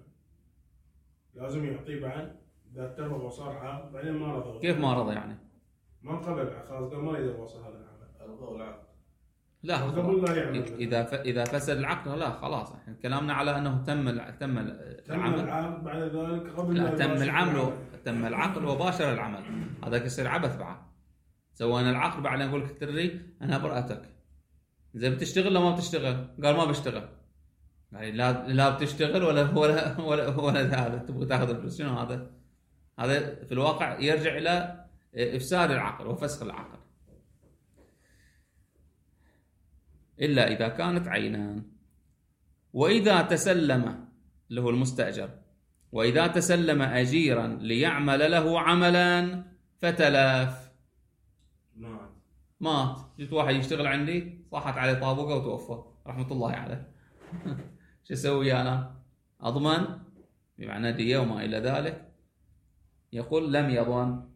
[SPEAKER 3] لازم يعطيه بعد. إذا اتفق وصار عقد بعدين ما رضوا.
[SPEAKER 1] كيف ما رضى يعني؟
[SPEAKER 3] ما قبل خلاص، قال ما يقدر يوصل هذا العمل.
[SPEAKER 2] ألغوا العقد.
[SPEAKER 1] لا
[SPEAKER 3] قبل لا يعمل.
[SPEAKER 1] إذا ف... إذا فسد العقد لا خلاص، احنا كلامنا على أنه تم ال... تم العمل.
[SPEAKER 3] العقد بعد ذلك قبل
[SPEAKER 1] لا تم العمل و... تم العقد وباشر العمل، هذا يصير عبث بعد. سوينا العقد بعدين نقول لك تدري أنا برأتك، إذا بتشتغل لا ما بتشتغل، قال ما بشتغل، يعني لا لا بتشتغل ولا ولا ولا, ولا هذا تبغى تاخذ الفلوس. شنو هذا؟ هذا في الواقع يرجع إلى إفساد العقد وفسخ العقد. إلا إذا كانت عينان. وإذا تسلم اللي هو المستأجر، وإذا تسلم أجيرا ليعمل له عملا فتلف،
[SPEAKER 2] مات
[SPEAKER 1] مات. جيت واحد يشتغل عندي صاحت عليه طابوقة وتوفى رحمة الله عليه. شو أسوي أنا؟ أضمن بمعنى دية وما إلى ذلك؟ يقول لم يضمن.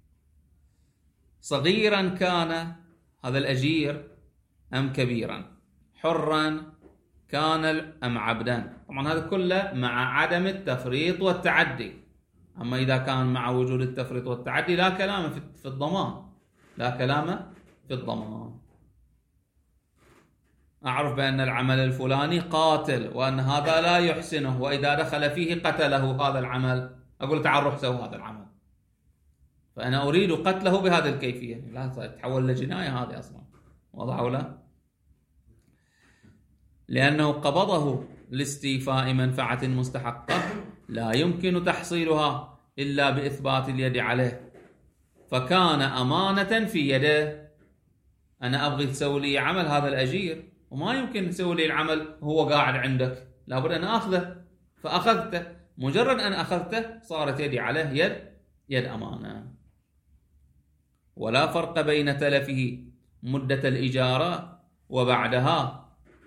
[SPEAKER 1] صغيرا كان هذا الأجير أم كبيرا، حرا كان أم عبدا. طبعا هذا كله مع عدم التفريط والتعدي. أما إذا كان مع وجود التفريط والتعدي لا كلام في الضمان، لا كلام في الضمان. أعرف بأن العمل الفلاني قاتل وأن هذا لا يحسنه، وإذا دخل فيه قتله هذا العمل، أقول تعال روح سوي هذا العمل، فأنا أريد قتله بهذه الكيفية، لا تتحول لجناية هذه أصلا. واضح ولا؟ لأنه قبضه لاستيفاء منفعة مستحقة لا يمكن تحصيلها إلا بإثبات اليد عليه، فكان أمانة في يده. أنا أبغي تسوي لي عمل هذا الأجير، وما يمكن تسوي لي العمل وهو قاعد عندك، لابد أن أخذه، فأخذته. مجرد أن أخذته صارت يدي عليه يد يد أمانة. ولا فرق بين تلفه مدة الإجارة وبعدها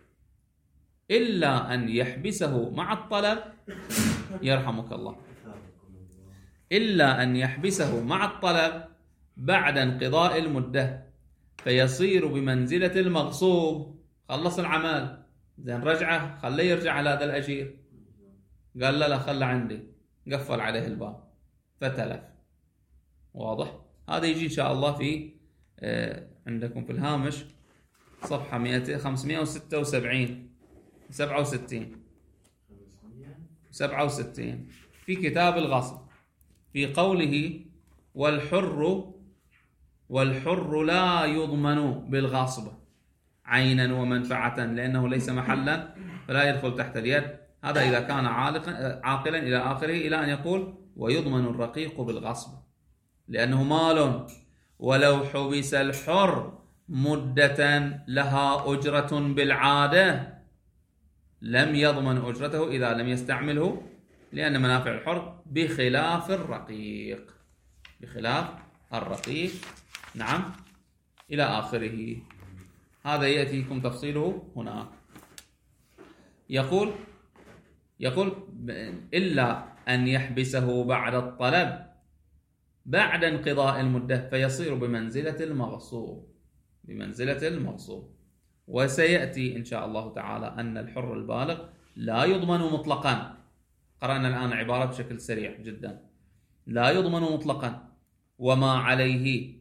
[SPEAKER 1] إلا أن يحبسه مع الطلب، يرحمك الله، إلا أن يحبسه مع الطلب بعد انقضاء المدة، فيصير بمنزلة المغصوب. خلص العمل زين رجعه، خليه يرجع على هذا الأجير، قال لا لا خله عندي، قفل عليه الباب فتلف. واضح؟ هذا يجي إن شاء الله في آه عندكم في الهامش صفحة خمسمائة وستة وسبعين سبعة وستين سبعة وستين في كتاب الغصب. في قوله والحر والحر لا يضمن بالغصب عينا ومنفعة لأنه ليس محلا فلا يدخل تحت اليد. هذا إذا كان عاقلا إلى آخره، إلى أن يقول ويضمن الرقيق بالغصب لأنه مال، ولو حبس الحر مدة لها أجرة بالعادة لم يضمن أجرته إذا لم يستعمله، لأن منافع الحر بخلاف الرقيق بخلاف الرقيق نعم إلى آخره. هذا يأتيكم تفصيله هنا. يقول يقول إلا أن يحبسه بعد الطلب بعد انقضاء المدة فيصير بمنزلة المغصوب بمنزلة المغصوب. وسيأتي إن شاء الله تعالى أن الحر البالغ لا يضمن مطلقا. قرأنا الآن عبارة بشكل سريع جدا. لا يضمن مطلقا وما عليه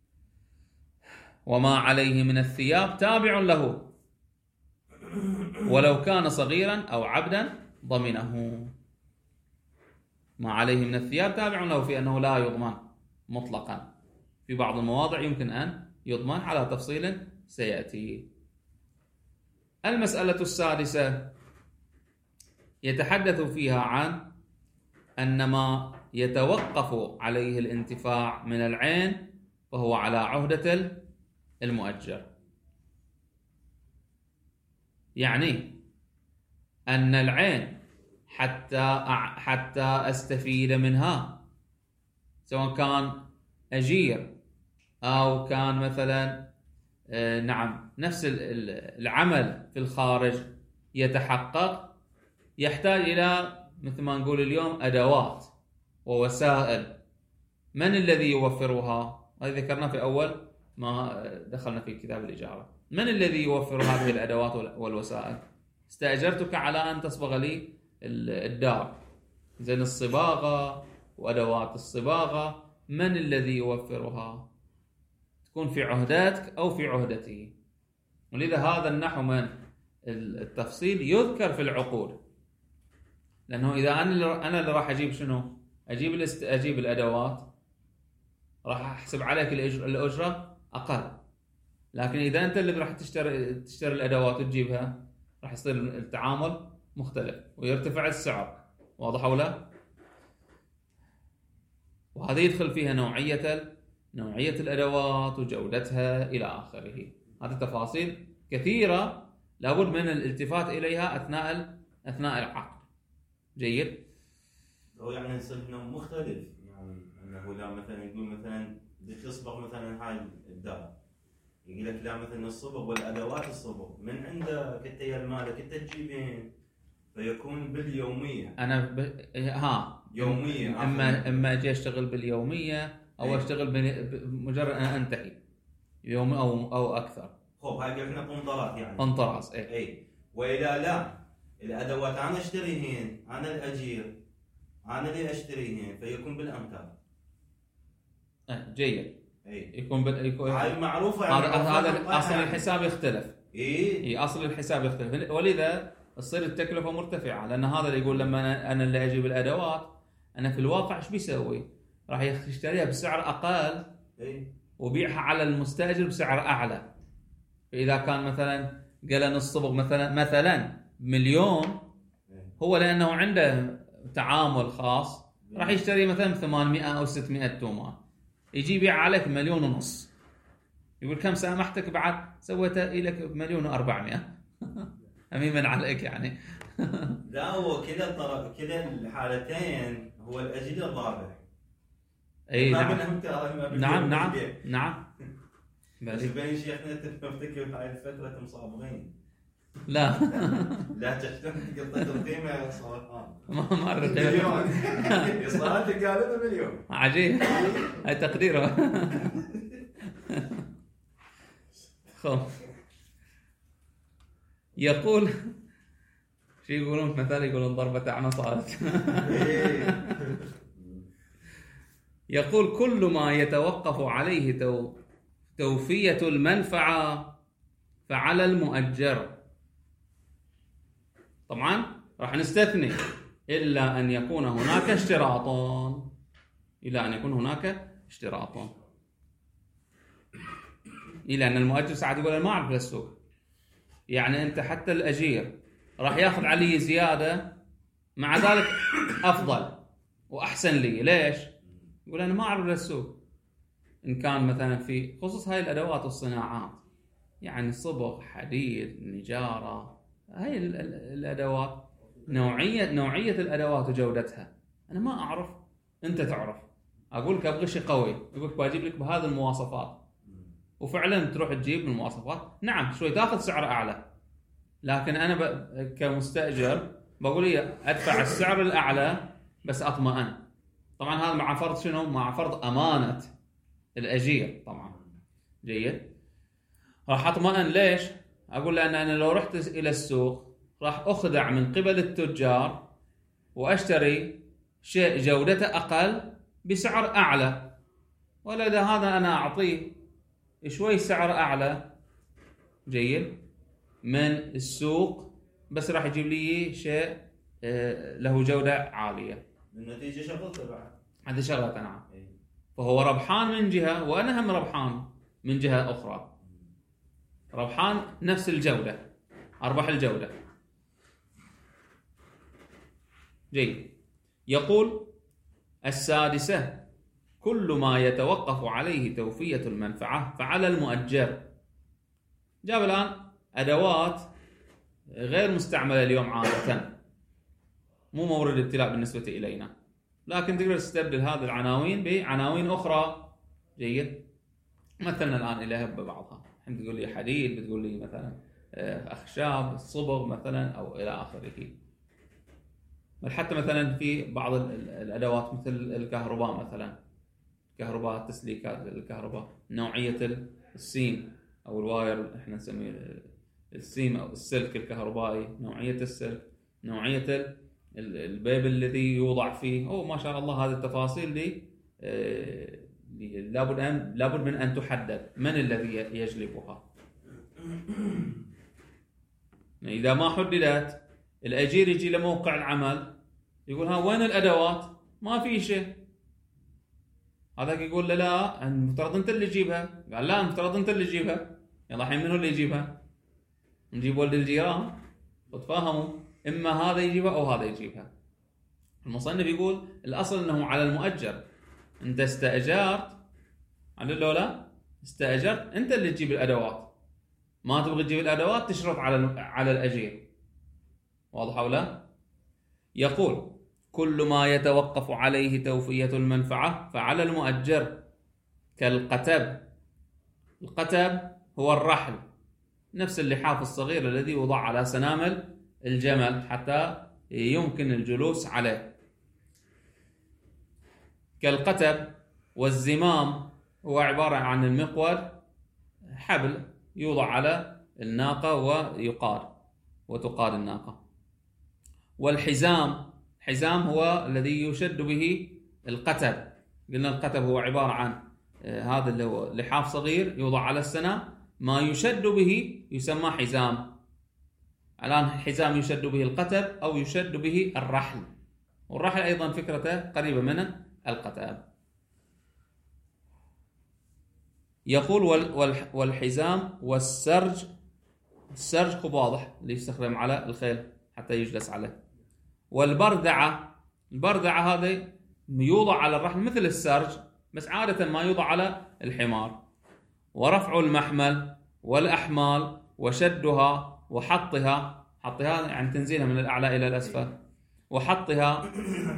[SPEAKER 1] وما عليه من الثياب تابع له، ولو كان صغيرا أو عبدا ضمنه. ما عليه من الثياب تابع له في أنه لا يضمن مطلقا، في بعض المواضع يمكن أن يضمن على تفصيل سيأتي. المسألة السادسة يتحدث فيها عن أن ما يتوقف عليه الانتفاع من العين فهو على عهدة المؤجر. يعني أن العين حتى حتى أستفيد منها، سواء كان أجير أو كان مثلا نعم نفس العمل في الخارج يتحقق، يحتاج إلى مثل ما نقول اليوم أدوات ووسائل. من الذي يوفرها؟ هذا ذكرنا في أول ما دخلنا في كتاب الإجارة. من الذي يوفر هذه الأدوات والوسائل؟ استأجرتك على أن تصبغ لي الدار، زين الصباغة وأدوات الصباغة، من الذي يوفرها؟ تكون في عهدتك أو في عهدته. ولذا هذا النحو من التفصيل يذكر في العقود، لأنه إذا أنا أنا اللي راح أجيب شنو؟ أجيب الاست... أجيب الأدوات، راح أحسب عليك الأجرة أقل. لكن إذا أنت اللي راح تشتري تشتري الأدوات وتجيبها، راح يصير التعامل مختلف ويرتفع السعر. واضح ولا؟ وهذا يدخل فيها نوعية نوعية الأدوات وجودتها إلى آخره. هذه تفاصيل كثيرة لابد من الالتفات إليها أثناء أثناء العقد. جيد.
[SPEAKER 2] هو يعني يصير مختلف، يعني أنه لا مثلا يقول مثلا بدك تصبغ مثلا هاي الدار، يقول لك لا مثلا الصبغ والأدوات الصبغ من عندك أنت يا مالك أنت تجيبين، فيكون باليومية.
[SPEAKER 1] أنا ب... ها
[SPEAKER 2] يومية.
[SPEAKER 1] إما إما أجي أشتغل باليومية أو أي. أشتغل بمجرد أن أنتهي يوم أو أو أكثر.
[SPEAKER 2] خب هاي قلنا قنطرات يعني.
[SPEAKER 1] قنطراس إيه.
[SPEAKER 2] إيه. وإذا لا الأدوات أنا أشتريهن، أنا الأجير، أنا اللي أشتريهن، فيكون بالأمتار.
[SPEAKER 1] أه جيد.
[SPEAKER 2] إيه.
[SPEAKER 1] يكون بال يكون.
[SPEAKER 2] هاي معروفة.
[SPEAKER 1] هذا يعني هذا أصل الحساب يختلف.
[SPEAKER 2] إيه.
[SPEAKER 1] إيه أصل الحساب يختلف، ولذا تصير التكلفة مرتفعة، لأن هذا اللي يقول لما أنا, أنا اللي أجيب الأدوات، أنا في الواقع إيش بيسوي؟ راح يشتريها بسعر أقل
[SPEAKER 2] إيه.
[SPEAKER 1] وبيعها على المستأجر بسعر أعلى. فإذا كان مثلا قلن الصبغ مثلا مثلا مليون، هو لأنه عنده تعامل خاص راح يشتري مثلا ثمانمائة أو ستمائة تومان، يجي يبيع عليك مليون ونص، يقول كم سامحتك بعد سويته لك مليون وأربعمائة. أميمن عليك يعني.
[SPEAKER 2] لا هو كلا الطرف كلا الحالتين هو الأجير الرابح.
[SPEAKER 1] أي نعم. نعم نعم نعم.
[SPEAKER 2] بس بين شيخنا تفتكر هاي الفترة مصابغين.
[SPEAKER 1] لا.
[SPEAKER 2] لا تشتغل قطعة القيمة صراحة.
[SPEAKER 1] ما ما أعرف.
[SPEAKER 2] مليون. صارت قالوا مليون.
[SPEAKER 1] عجيب. هاي تقديره. خو. يقول شو يقولون مثلا يقولون ضربة أعنى صارت. يقول كل ما يتوقف عليه تو توفية المنفعة فعلى المؤجر. طبعا راح نستثني إلا أن يكون هناك اشتراط. إلى أن يكون هناك اشتراط. إلى أن المؤجر ساعات يقول أنا ما أعرف السوق، يعني أنت حتى الأجير راح يأخذ علي زيادة، مع ذلك أفضل وأحسن لي. ليش؟ يقول أنا ما أعرف السوق. إن كان مثلا في خصوص هاي الأدوات والصناعات، يعني صبغ، حديد، نجارة، هاي الأدوات، نوعية نوعية الأدوات وجودتها أنا ما أعرف، أنت تعرف. أقول لك أبغى شيء قوي، يقول لك بجيب لك بهذه المواصفات، وفعلا تروح تجيب من المواصفات. نعم شوي تأخذ سعر أعلى، لكن أنا ب... كمستأجر بقول لي أدفع السعر الأعلى بس أطمئن. طبعا هذا مع فرض شنو؟ مع فرض أمانة الأجير طبعا. جيد، راح أطمئن. ليش؟ أقول لأن أنا لو رحت إلى السوق راح أخدع من قبل التجار وأشتري شيء جودته أقل بسعر أعلى، ولذا هذا أنا أعطيه شوي سعر أعلى جيد من السوق، بس راح يجيب لي شيء له جودة عالية.
[SPEAKER 2] النتيجة شغلته بعد.
[SPEAKER 1] هذه شغلة نعم. فهو ربحان من جهة، وأنا هم ربحان من جهة أخرى. ربحان نفس الجودة، أربح الجودة. جيد. يقول السادسة: كل ما يتوقف عليه توفية المنفعة فعلى المؤجر. جاب الآن أدوات غير مستعملة اليوم عادة، مو مورد ابتلاء بالنسبة إلينا، لكن تقدر تستبدل هذه العناوين بعناوين أخرى. جيد. مثلا الآن إليها ببعضها، الحين تقول لي حديد، بتقول لي مثلا أخشاب، صبغ مثلا، أو إلى آخره. بل حتى مثلا في بعض الأدوات مثل الكهرباء، مثلا كهرباء، تسليكات الكهرباء، نوعية السيم أو الواير، إحنا نسميه السيم أو السلك الكهربائي، نوعية السلك، نوعية البيب الذي يوضع فيه. أو ما شاء الله هذه التفاصيل دي لابد أن لابد من أن تحدد من الذي يجلبها. إذا ما حددت، الأجير يجي لموقع العمل يقول ها وين الأدوات؟ ما في شيء. هذاك يقول له لا، المفترض أنت اللي تجيبها. قال لا، المفترض أنت اللي تجيبها. يلا الحين منو اللي يجيبها؟ نجيب ولد الجيران. وتفاهموا، إما هذا يجيبها أو هذا يجيبها. المصنف يقول الأصل أنه على المؤجر. أنت استأجرت، على لا استأجرت، أنت اللي تجيب الأدوات. ما تبغى تجيب الأدوات تشرط على على الأجير. واضح أو لا؟ يقول كل ما يتوقف عليه توفية المنفعة فعلى المؤجر، كالقتب. القتب هو الرحل، نفس اللحاف الصغير الذي يوضع على سنامل الجمل حتى يمكن الجلوس عليه. كالقتب. والزمام هو عبارة عن المقود، حبل يوضع على الناقة ويقاد وتقاد الناقة. والحزام، حزام هو الذي يشد به القتب. قلنا القتب هو عبارة عن هذا اللي هو لحاف صغير يوضع على السنام، ما يشد به يسمى حزام. الآن الحزام يشد به القتب أو يشد به الرحل، والرحل أيضا فكرته قريبة من القتب. يقول والحزام والسرج. السرج خب واضح اللي يستخدم على الخيل حتى يجلس عليه. والبردعة، البردعة هذه يوضع على الرحل مثل السرج، بس عادة ما يوضع على الحمار. ورفع المحمل والأحمال وشدها وحطها. حطها يعني تنزيلها من الأعلى إلى الأسفل. وحطها،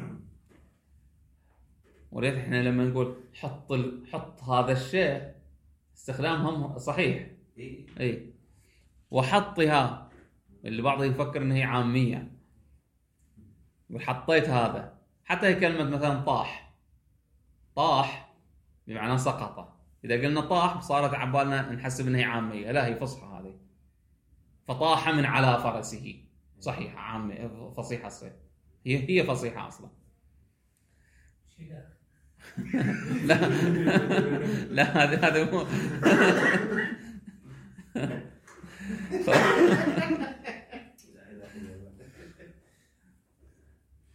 [SPEAKER 1] وليت احنا لما نقول حط ال... حط هذا الشيء استخدامهم صحيح. اي. وحطها اللي بعض يفكر ان هي عاميه، وحطيت هذا. حتى هي كلمه مثلا طاح، طاح بمعنى سقط. اذا قلنا طاح صارت عبالنا نحسب ان هي عاميه، لا هي فصحى هذه. فطاح من على فرسه، صحيحه عاميه فصيحه الصيد، هي هي فصيحه اصلا. لا لا هذا هذا مو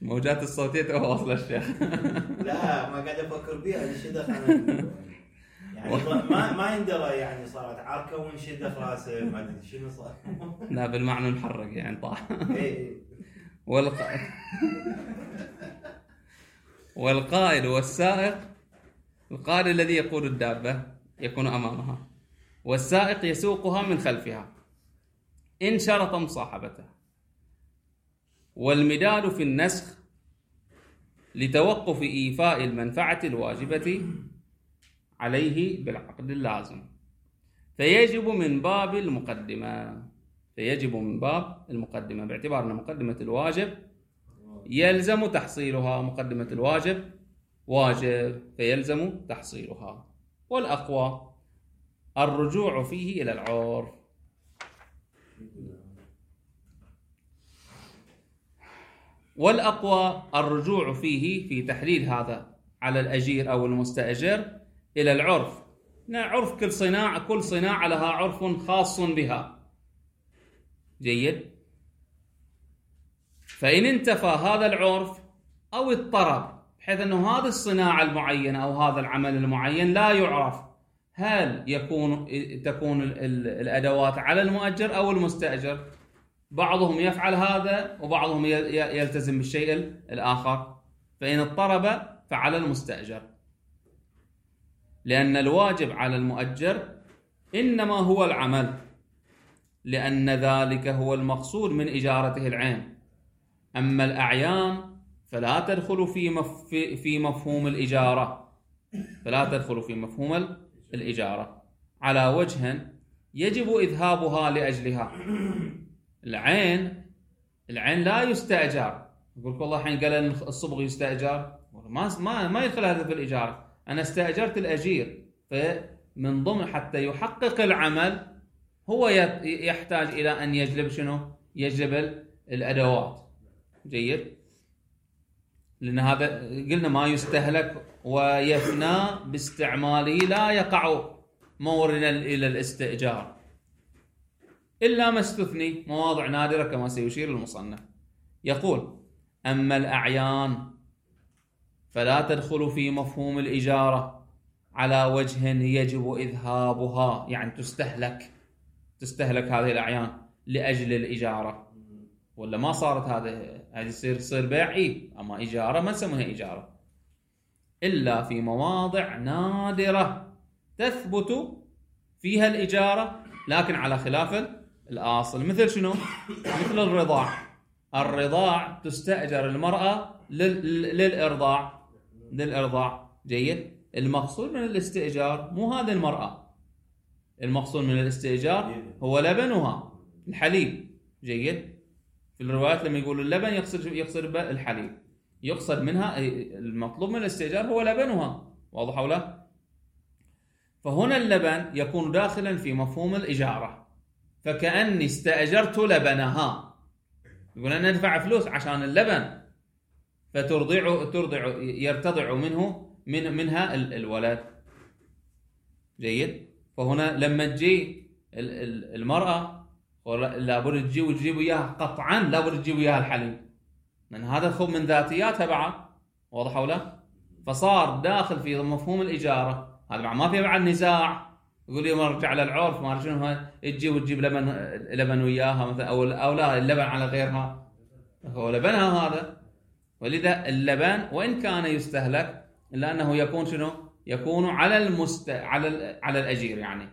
[SPEAKER 1] موجات الصوتية تو واصلة الشيخ.
[SPEAKER 2] لا ما قاعد افكر بيها انشدخ انا يعني ما ما يندرى يعني صارت عركه وانشدخ راسه ما ادري شنو صار.
[SPEAKER 1] لا بالمعنى محرق يعني طاح.
[SPEAKER 2] اي
[SPEAKER 1] والقائد والقائد والسائق. القائد الذي يقود الدابة يكون أمامها، والسائق يسوقها من خلفها إن شرط مصاحبته. والمداد في النسخ لتوقف إيفاء المنفعة الواجبة عليه بالعقد اللازم، فيجب من باب المقدمة فيجب من باب المقدمة باعتبار أن مقدمة الواجب يلزم تحصيلها. مقدمة الواجب واجب فيلزم تحصيلها. والأقوى الرجوع فيه إلى العرف. والأقوى الرجوع فيه في تحليل هذا على الأجير أو المستأجر إلى العرف. عرف كل صناعة كل صناعة لها عرف خاص بها. جيد. فإن انتفى هذا العرف أو اضطرب بحيث أنه هذه الصناعة المعينة أو هذا العمل المعين لا يعرف، هل يكون تكون الأدوات على المؤجر أو المستأجر؟ بعضهم يفعل هذا وبعضهم يلتزم بالشيء الآخر. فإن اضطرب فعلى المستأجر، لأن الواجب على المؤجر إنما هو العمل، لأن ذلك هو المقصود من إجارته العين. أما الأعيان فلا تدخل في مف في مفهوم الإجارة فلا تدخل في مفهوم الإجارة على وجه يجب إذهابها لأجلها. العين العين لا يستأجر. يقول لك والله الحين قال الصبغ يستأجر، ما ما ما يدخل هذا في الإجارة. أنا استأجرت الأجير، فمن ضمن حتى يحقق العمل هو يحتاج إلى أن يجلب شنو؟ يجلب الأدوات. جيد. لأن هذا قلنا ما يستهلك ويفنى باستعماله، لا يقع موردا إلى الاستئجار إلا ما استثني مواضع نادرة كما سيشير المصنف. يقول: أما الأعيان فلا تدخل في مفهوم الإجارة على وجه يجب إذهابها، يعني تستهلك تستهلك هذه الأعيان لأجل الإجارة، ولا ما صارت هذه هذه يصير يصير بيعي، أما إجارة ما نسميها إجارة إلا في مواضع نادرة تثبت فيها الإجارة لكن على خلاف الأصل. مثل شنو؟ مثل الرضاع. الرضاع تستأجر المرأة للإرضاع للإرضاع. جيد. المقصود من الاستئجار مو هذه المرأة، المقصود من الاستئجار هو لبنها، الحليب. جيد. في الروايات لما يقول اللبن يقصد يقصد الحليب، يقصد منها المطلوب من الاستئجار هو لبنها. واضح ولا؟ فهنا اللبن يكون داخلا في مفهوم الإجارة، فكأني استأجرت لبنها. يقول أنا ندفع فلوس عشان اللبن، فترضع ترضع يرتضع منه من منها الولد. جيد. فهنا لما تجي المرأة لابد تجي وتجيب وياها قطعا، لابد تجيب وياها الحليب، لأن هذا خب من ذاتياتها بعد. واضح ولا؟ فصار داخل في مفهوم الإجارة. هذا بعد ما في بعد نزاع، يقول لي مرجع للعرف ما شنو تجي وتجيب لبن لبن وياها مثلا، او او لا اللبن على غيرها، هو لبنها هذا. ولذا اللبن وان كان يستهلك الا انه يكون شنو؟ يكون على المست على على الاجير. يعني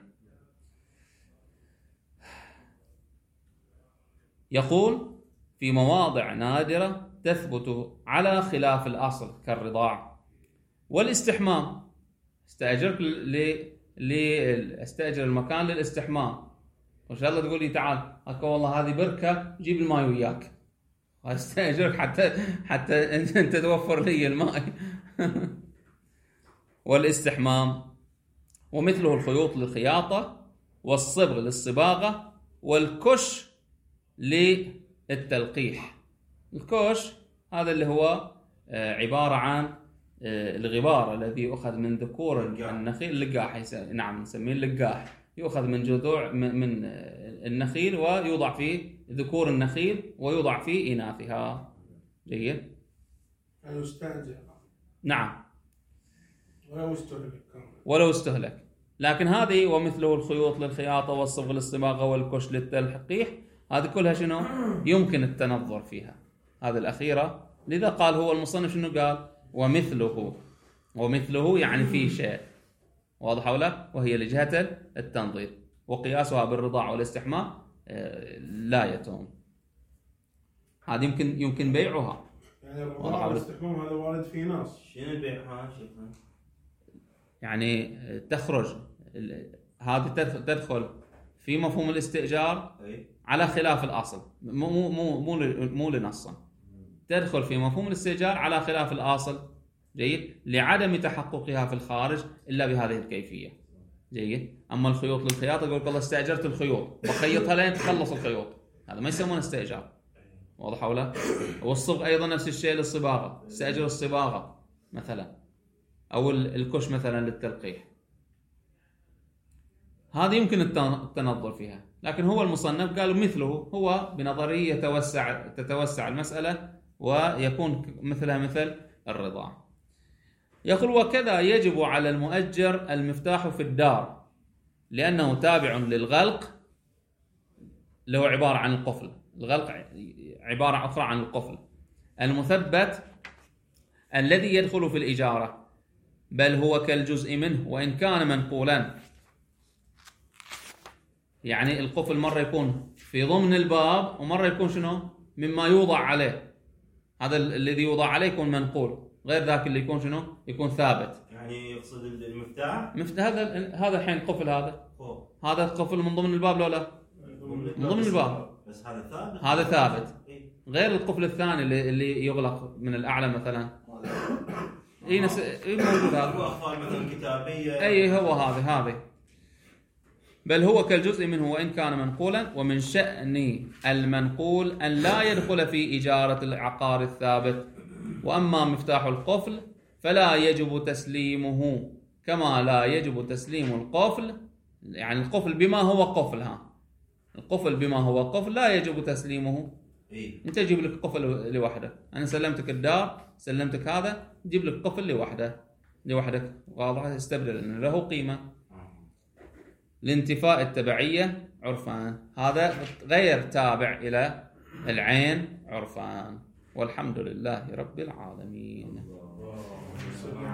[SPEAKER 1] يقول في مواضع نادرة تثبت على خلاف الأصل كالرضاع والاستحمام. استأجرك ل لي استأجر المكان للاستحمام، وإن شاء الله تقول لي تعال أكو والله هذه بركة جيب الماء وياك، استأجرك حتى حتى أنت توفر لي الماء. والاستحمام ومثله الخيوط للخياطة والصبغ للصباغة والكش للتلقيح. الكش هذا اللي هو عبارة عن الغبار الذي يؤخذ من ذكور النخيل، اللقاح نعم نسميه اللقاح، يؤخذ من جذوع من النخيل ويوضع في ذكور النخيل ويوضع في إناثها. جيد.
[SPEAKER 3] يستأجر
[SPEAKER 1] نعم
[SPEAKER 3] ولو استهلك كامل.
[SPEAKER 1] ولو استهلك. لكن هذه ومثله الخيوط للخياطة والصبغ للصباغة والكش للتلقيح، هذه كلها شنو يمكن التنظر فيها، هذه الأخيرة. لذا قال هو المصنف شنو قال ومثله، ومثله يعني في شيء، واضح ولا؟ وهي لجهة التنظير، وقياسها بالرضاع والاستحمام لا يتم. هذه يمكن يمكن بيعها.
[SPEAKER 3] يعني الرضاعة والاستحمام هذا وارد في نص.
[SPEAKER 2] شنو بيعها شيخنا؟
[SPEAKER 1] يعني تخرج هذه تدخل في مفهوم الاستئجار على خلاف الأصل، مو مو مو مو مو لنصا، تدخل في مفهوم الاستئجار على خلاف الأصل، جيد، لعدم تحققها في الخارج إلا بهذه الكيفية، جيد. أما الخيوط للخياطة يقول والله استأجرت الخيوط بخيطها لين تخلص الخيوط، هذا ما يسمونه استئجار، واضح ولا؟ والصبغ أيضا نفس الشيء للصباغة، استأجر الصباغة مثلا، أو الكش مثلا للتلقيح، هذه يمكن التنظر فيها. لكن هو المصنف قال مثله، هو بنظرية يتوسع تتوسع المسألة ويكون مثلها مثل الرضاع. يقول وكذا يجب على المؤجر المفتاح في الدار لأنه تابع للغلق، له عبارة عن القفل، الغلق عبارة أخرى عن القفل المثبت الذي يدخل في الإجارة، بل هو كالجزء منه وإن كان منقولا. يعني القفل مرة يكون في ضمن الباب ومرة يكون شنو مما يوضع عليه، هذا الذي يوضع عليه يكون منقول، غير ذاك اللي يكون شنو يكون ثابت.
[SPEAKER 2] يعني يقصد المفتاح
[SPEAKER 1] مفتاح هذا هذا الحين القفل هذا
[SPEAKER 2] أوه.
[SPEAKER 1] هذا القفل من ضمن الباب لو لا من ضمن الباب،
[SPEAKER 2] بس هذا ثابت،
[SPEAKER 1] هذا ثابت غير القفل الثاني اللي, اللي يغلق من الأعلى مثلا. اي نس اي موجود هذا،
[SPEAKER 2] هو اخبار مثلا كتابيه،
[SPEAKER 1] اي هو هذا هذا بل هو كالجزء منه وإن كان منقولا. ومن شأن المنقول أن لا يدخل في إجارة العقار الثابت. وأما مفتاح القفل فلا يجب تسليمه كما لا يجب تسليم القفل، يعني القفل بما هو قفل، ها القفل بما هو قفل لا يجب تسليمه.
[SPEAKER 2] إيه؟
[SPEAKER 1] انت تجيب لك قفل لوحده، انا سلمتك الدار سلمتك هذا، تجيب لك قفل لوحده لوحدك، واضح، استبدل ان له قيمه. لانتفاء التبعيه عرفان، هذا غير تابع الى العين عرفان. والحمد لله رب العالمين.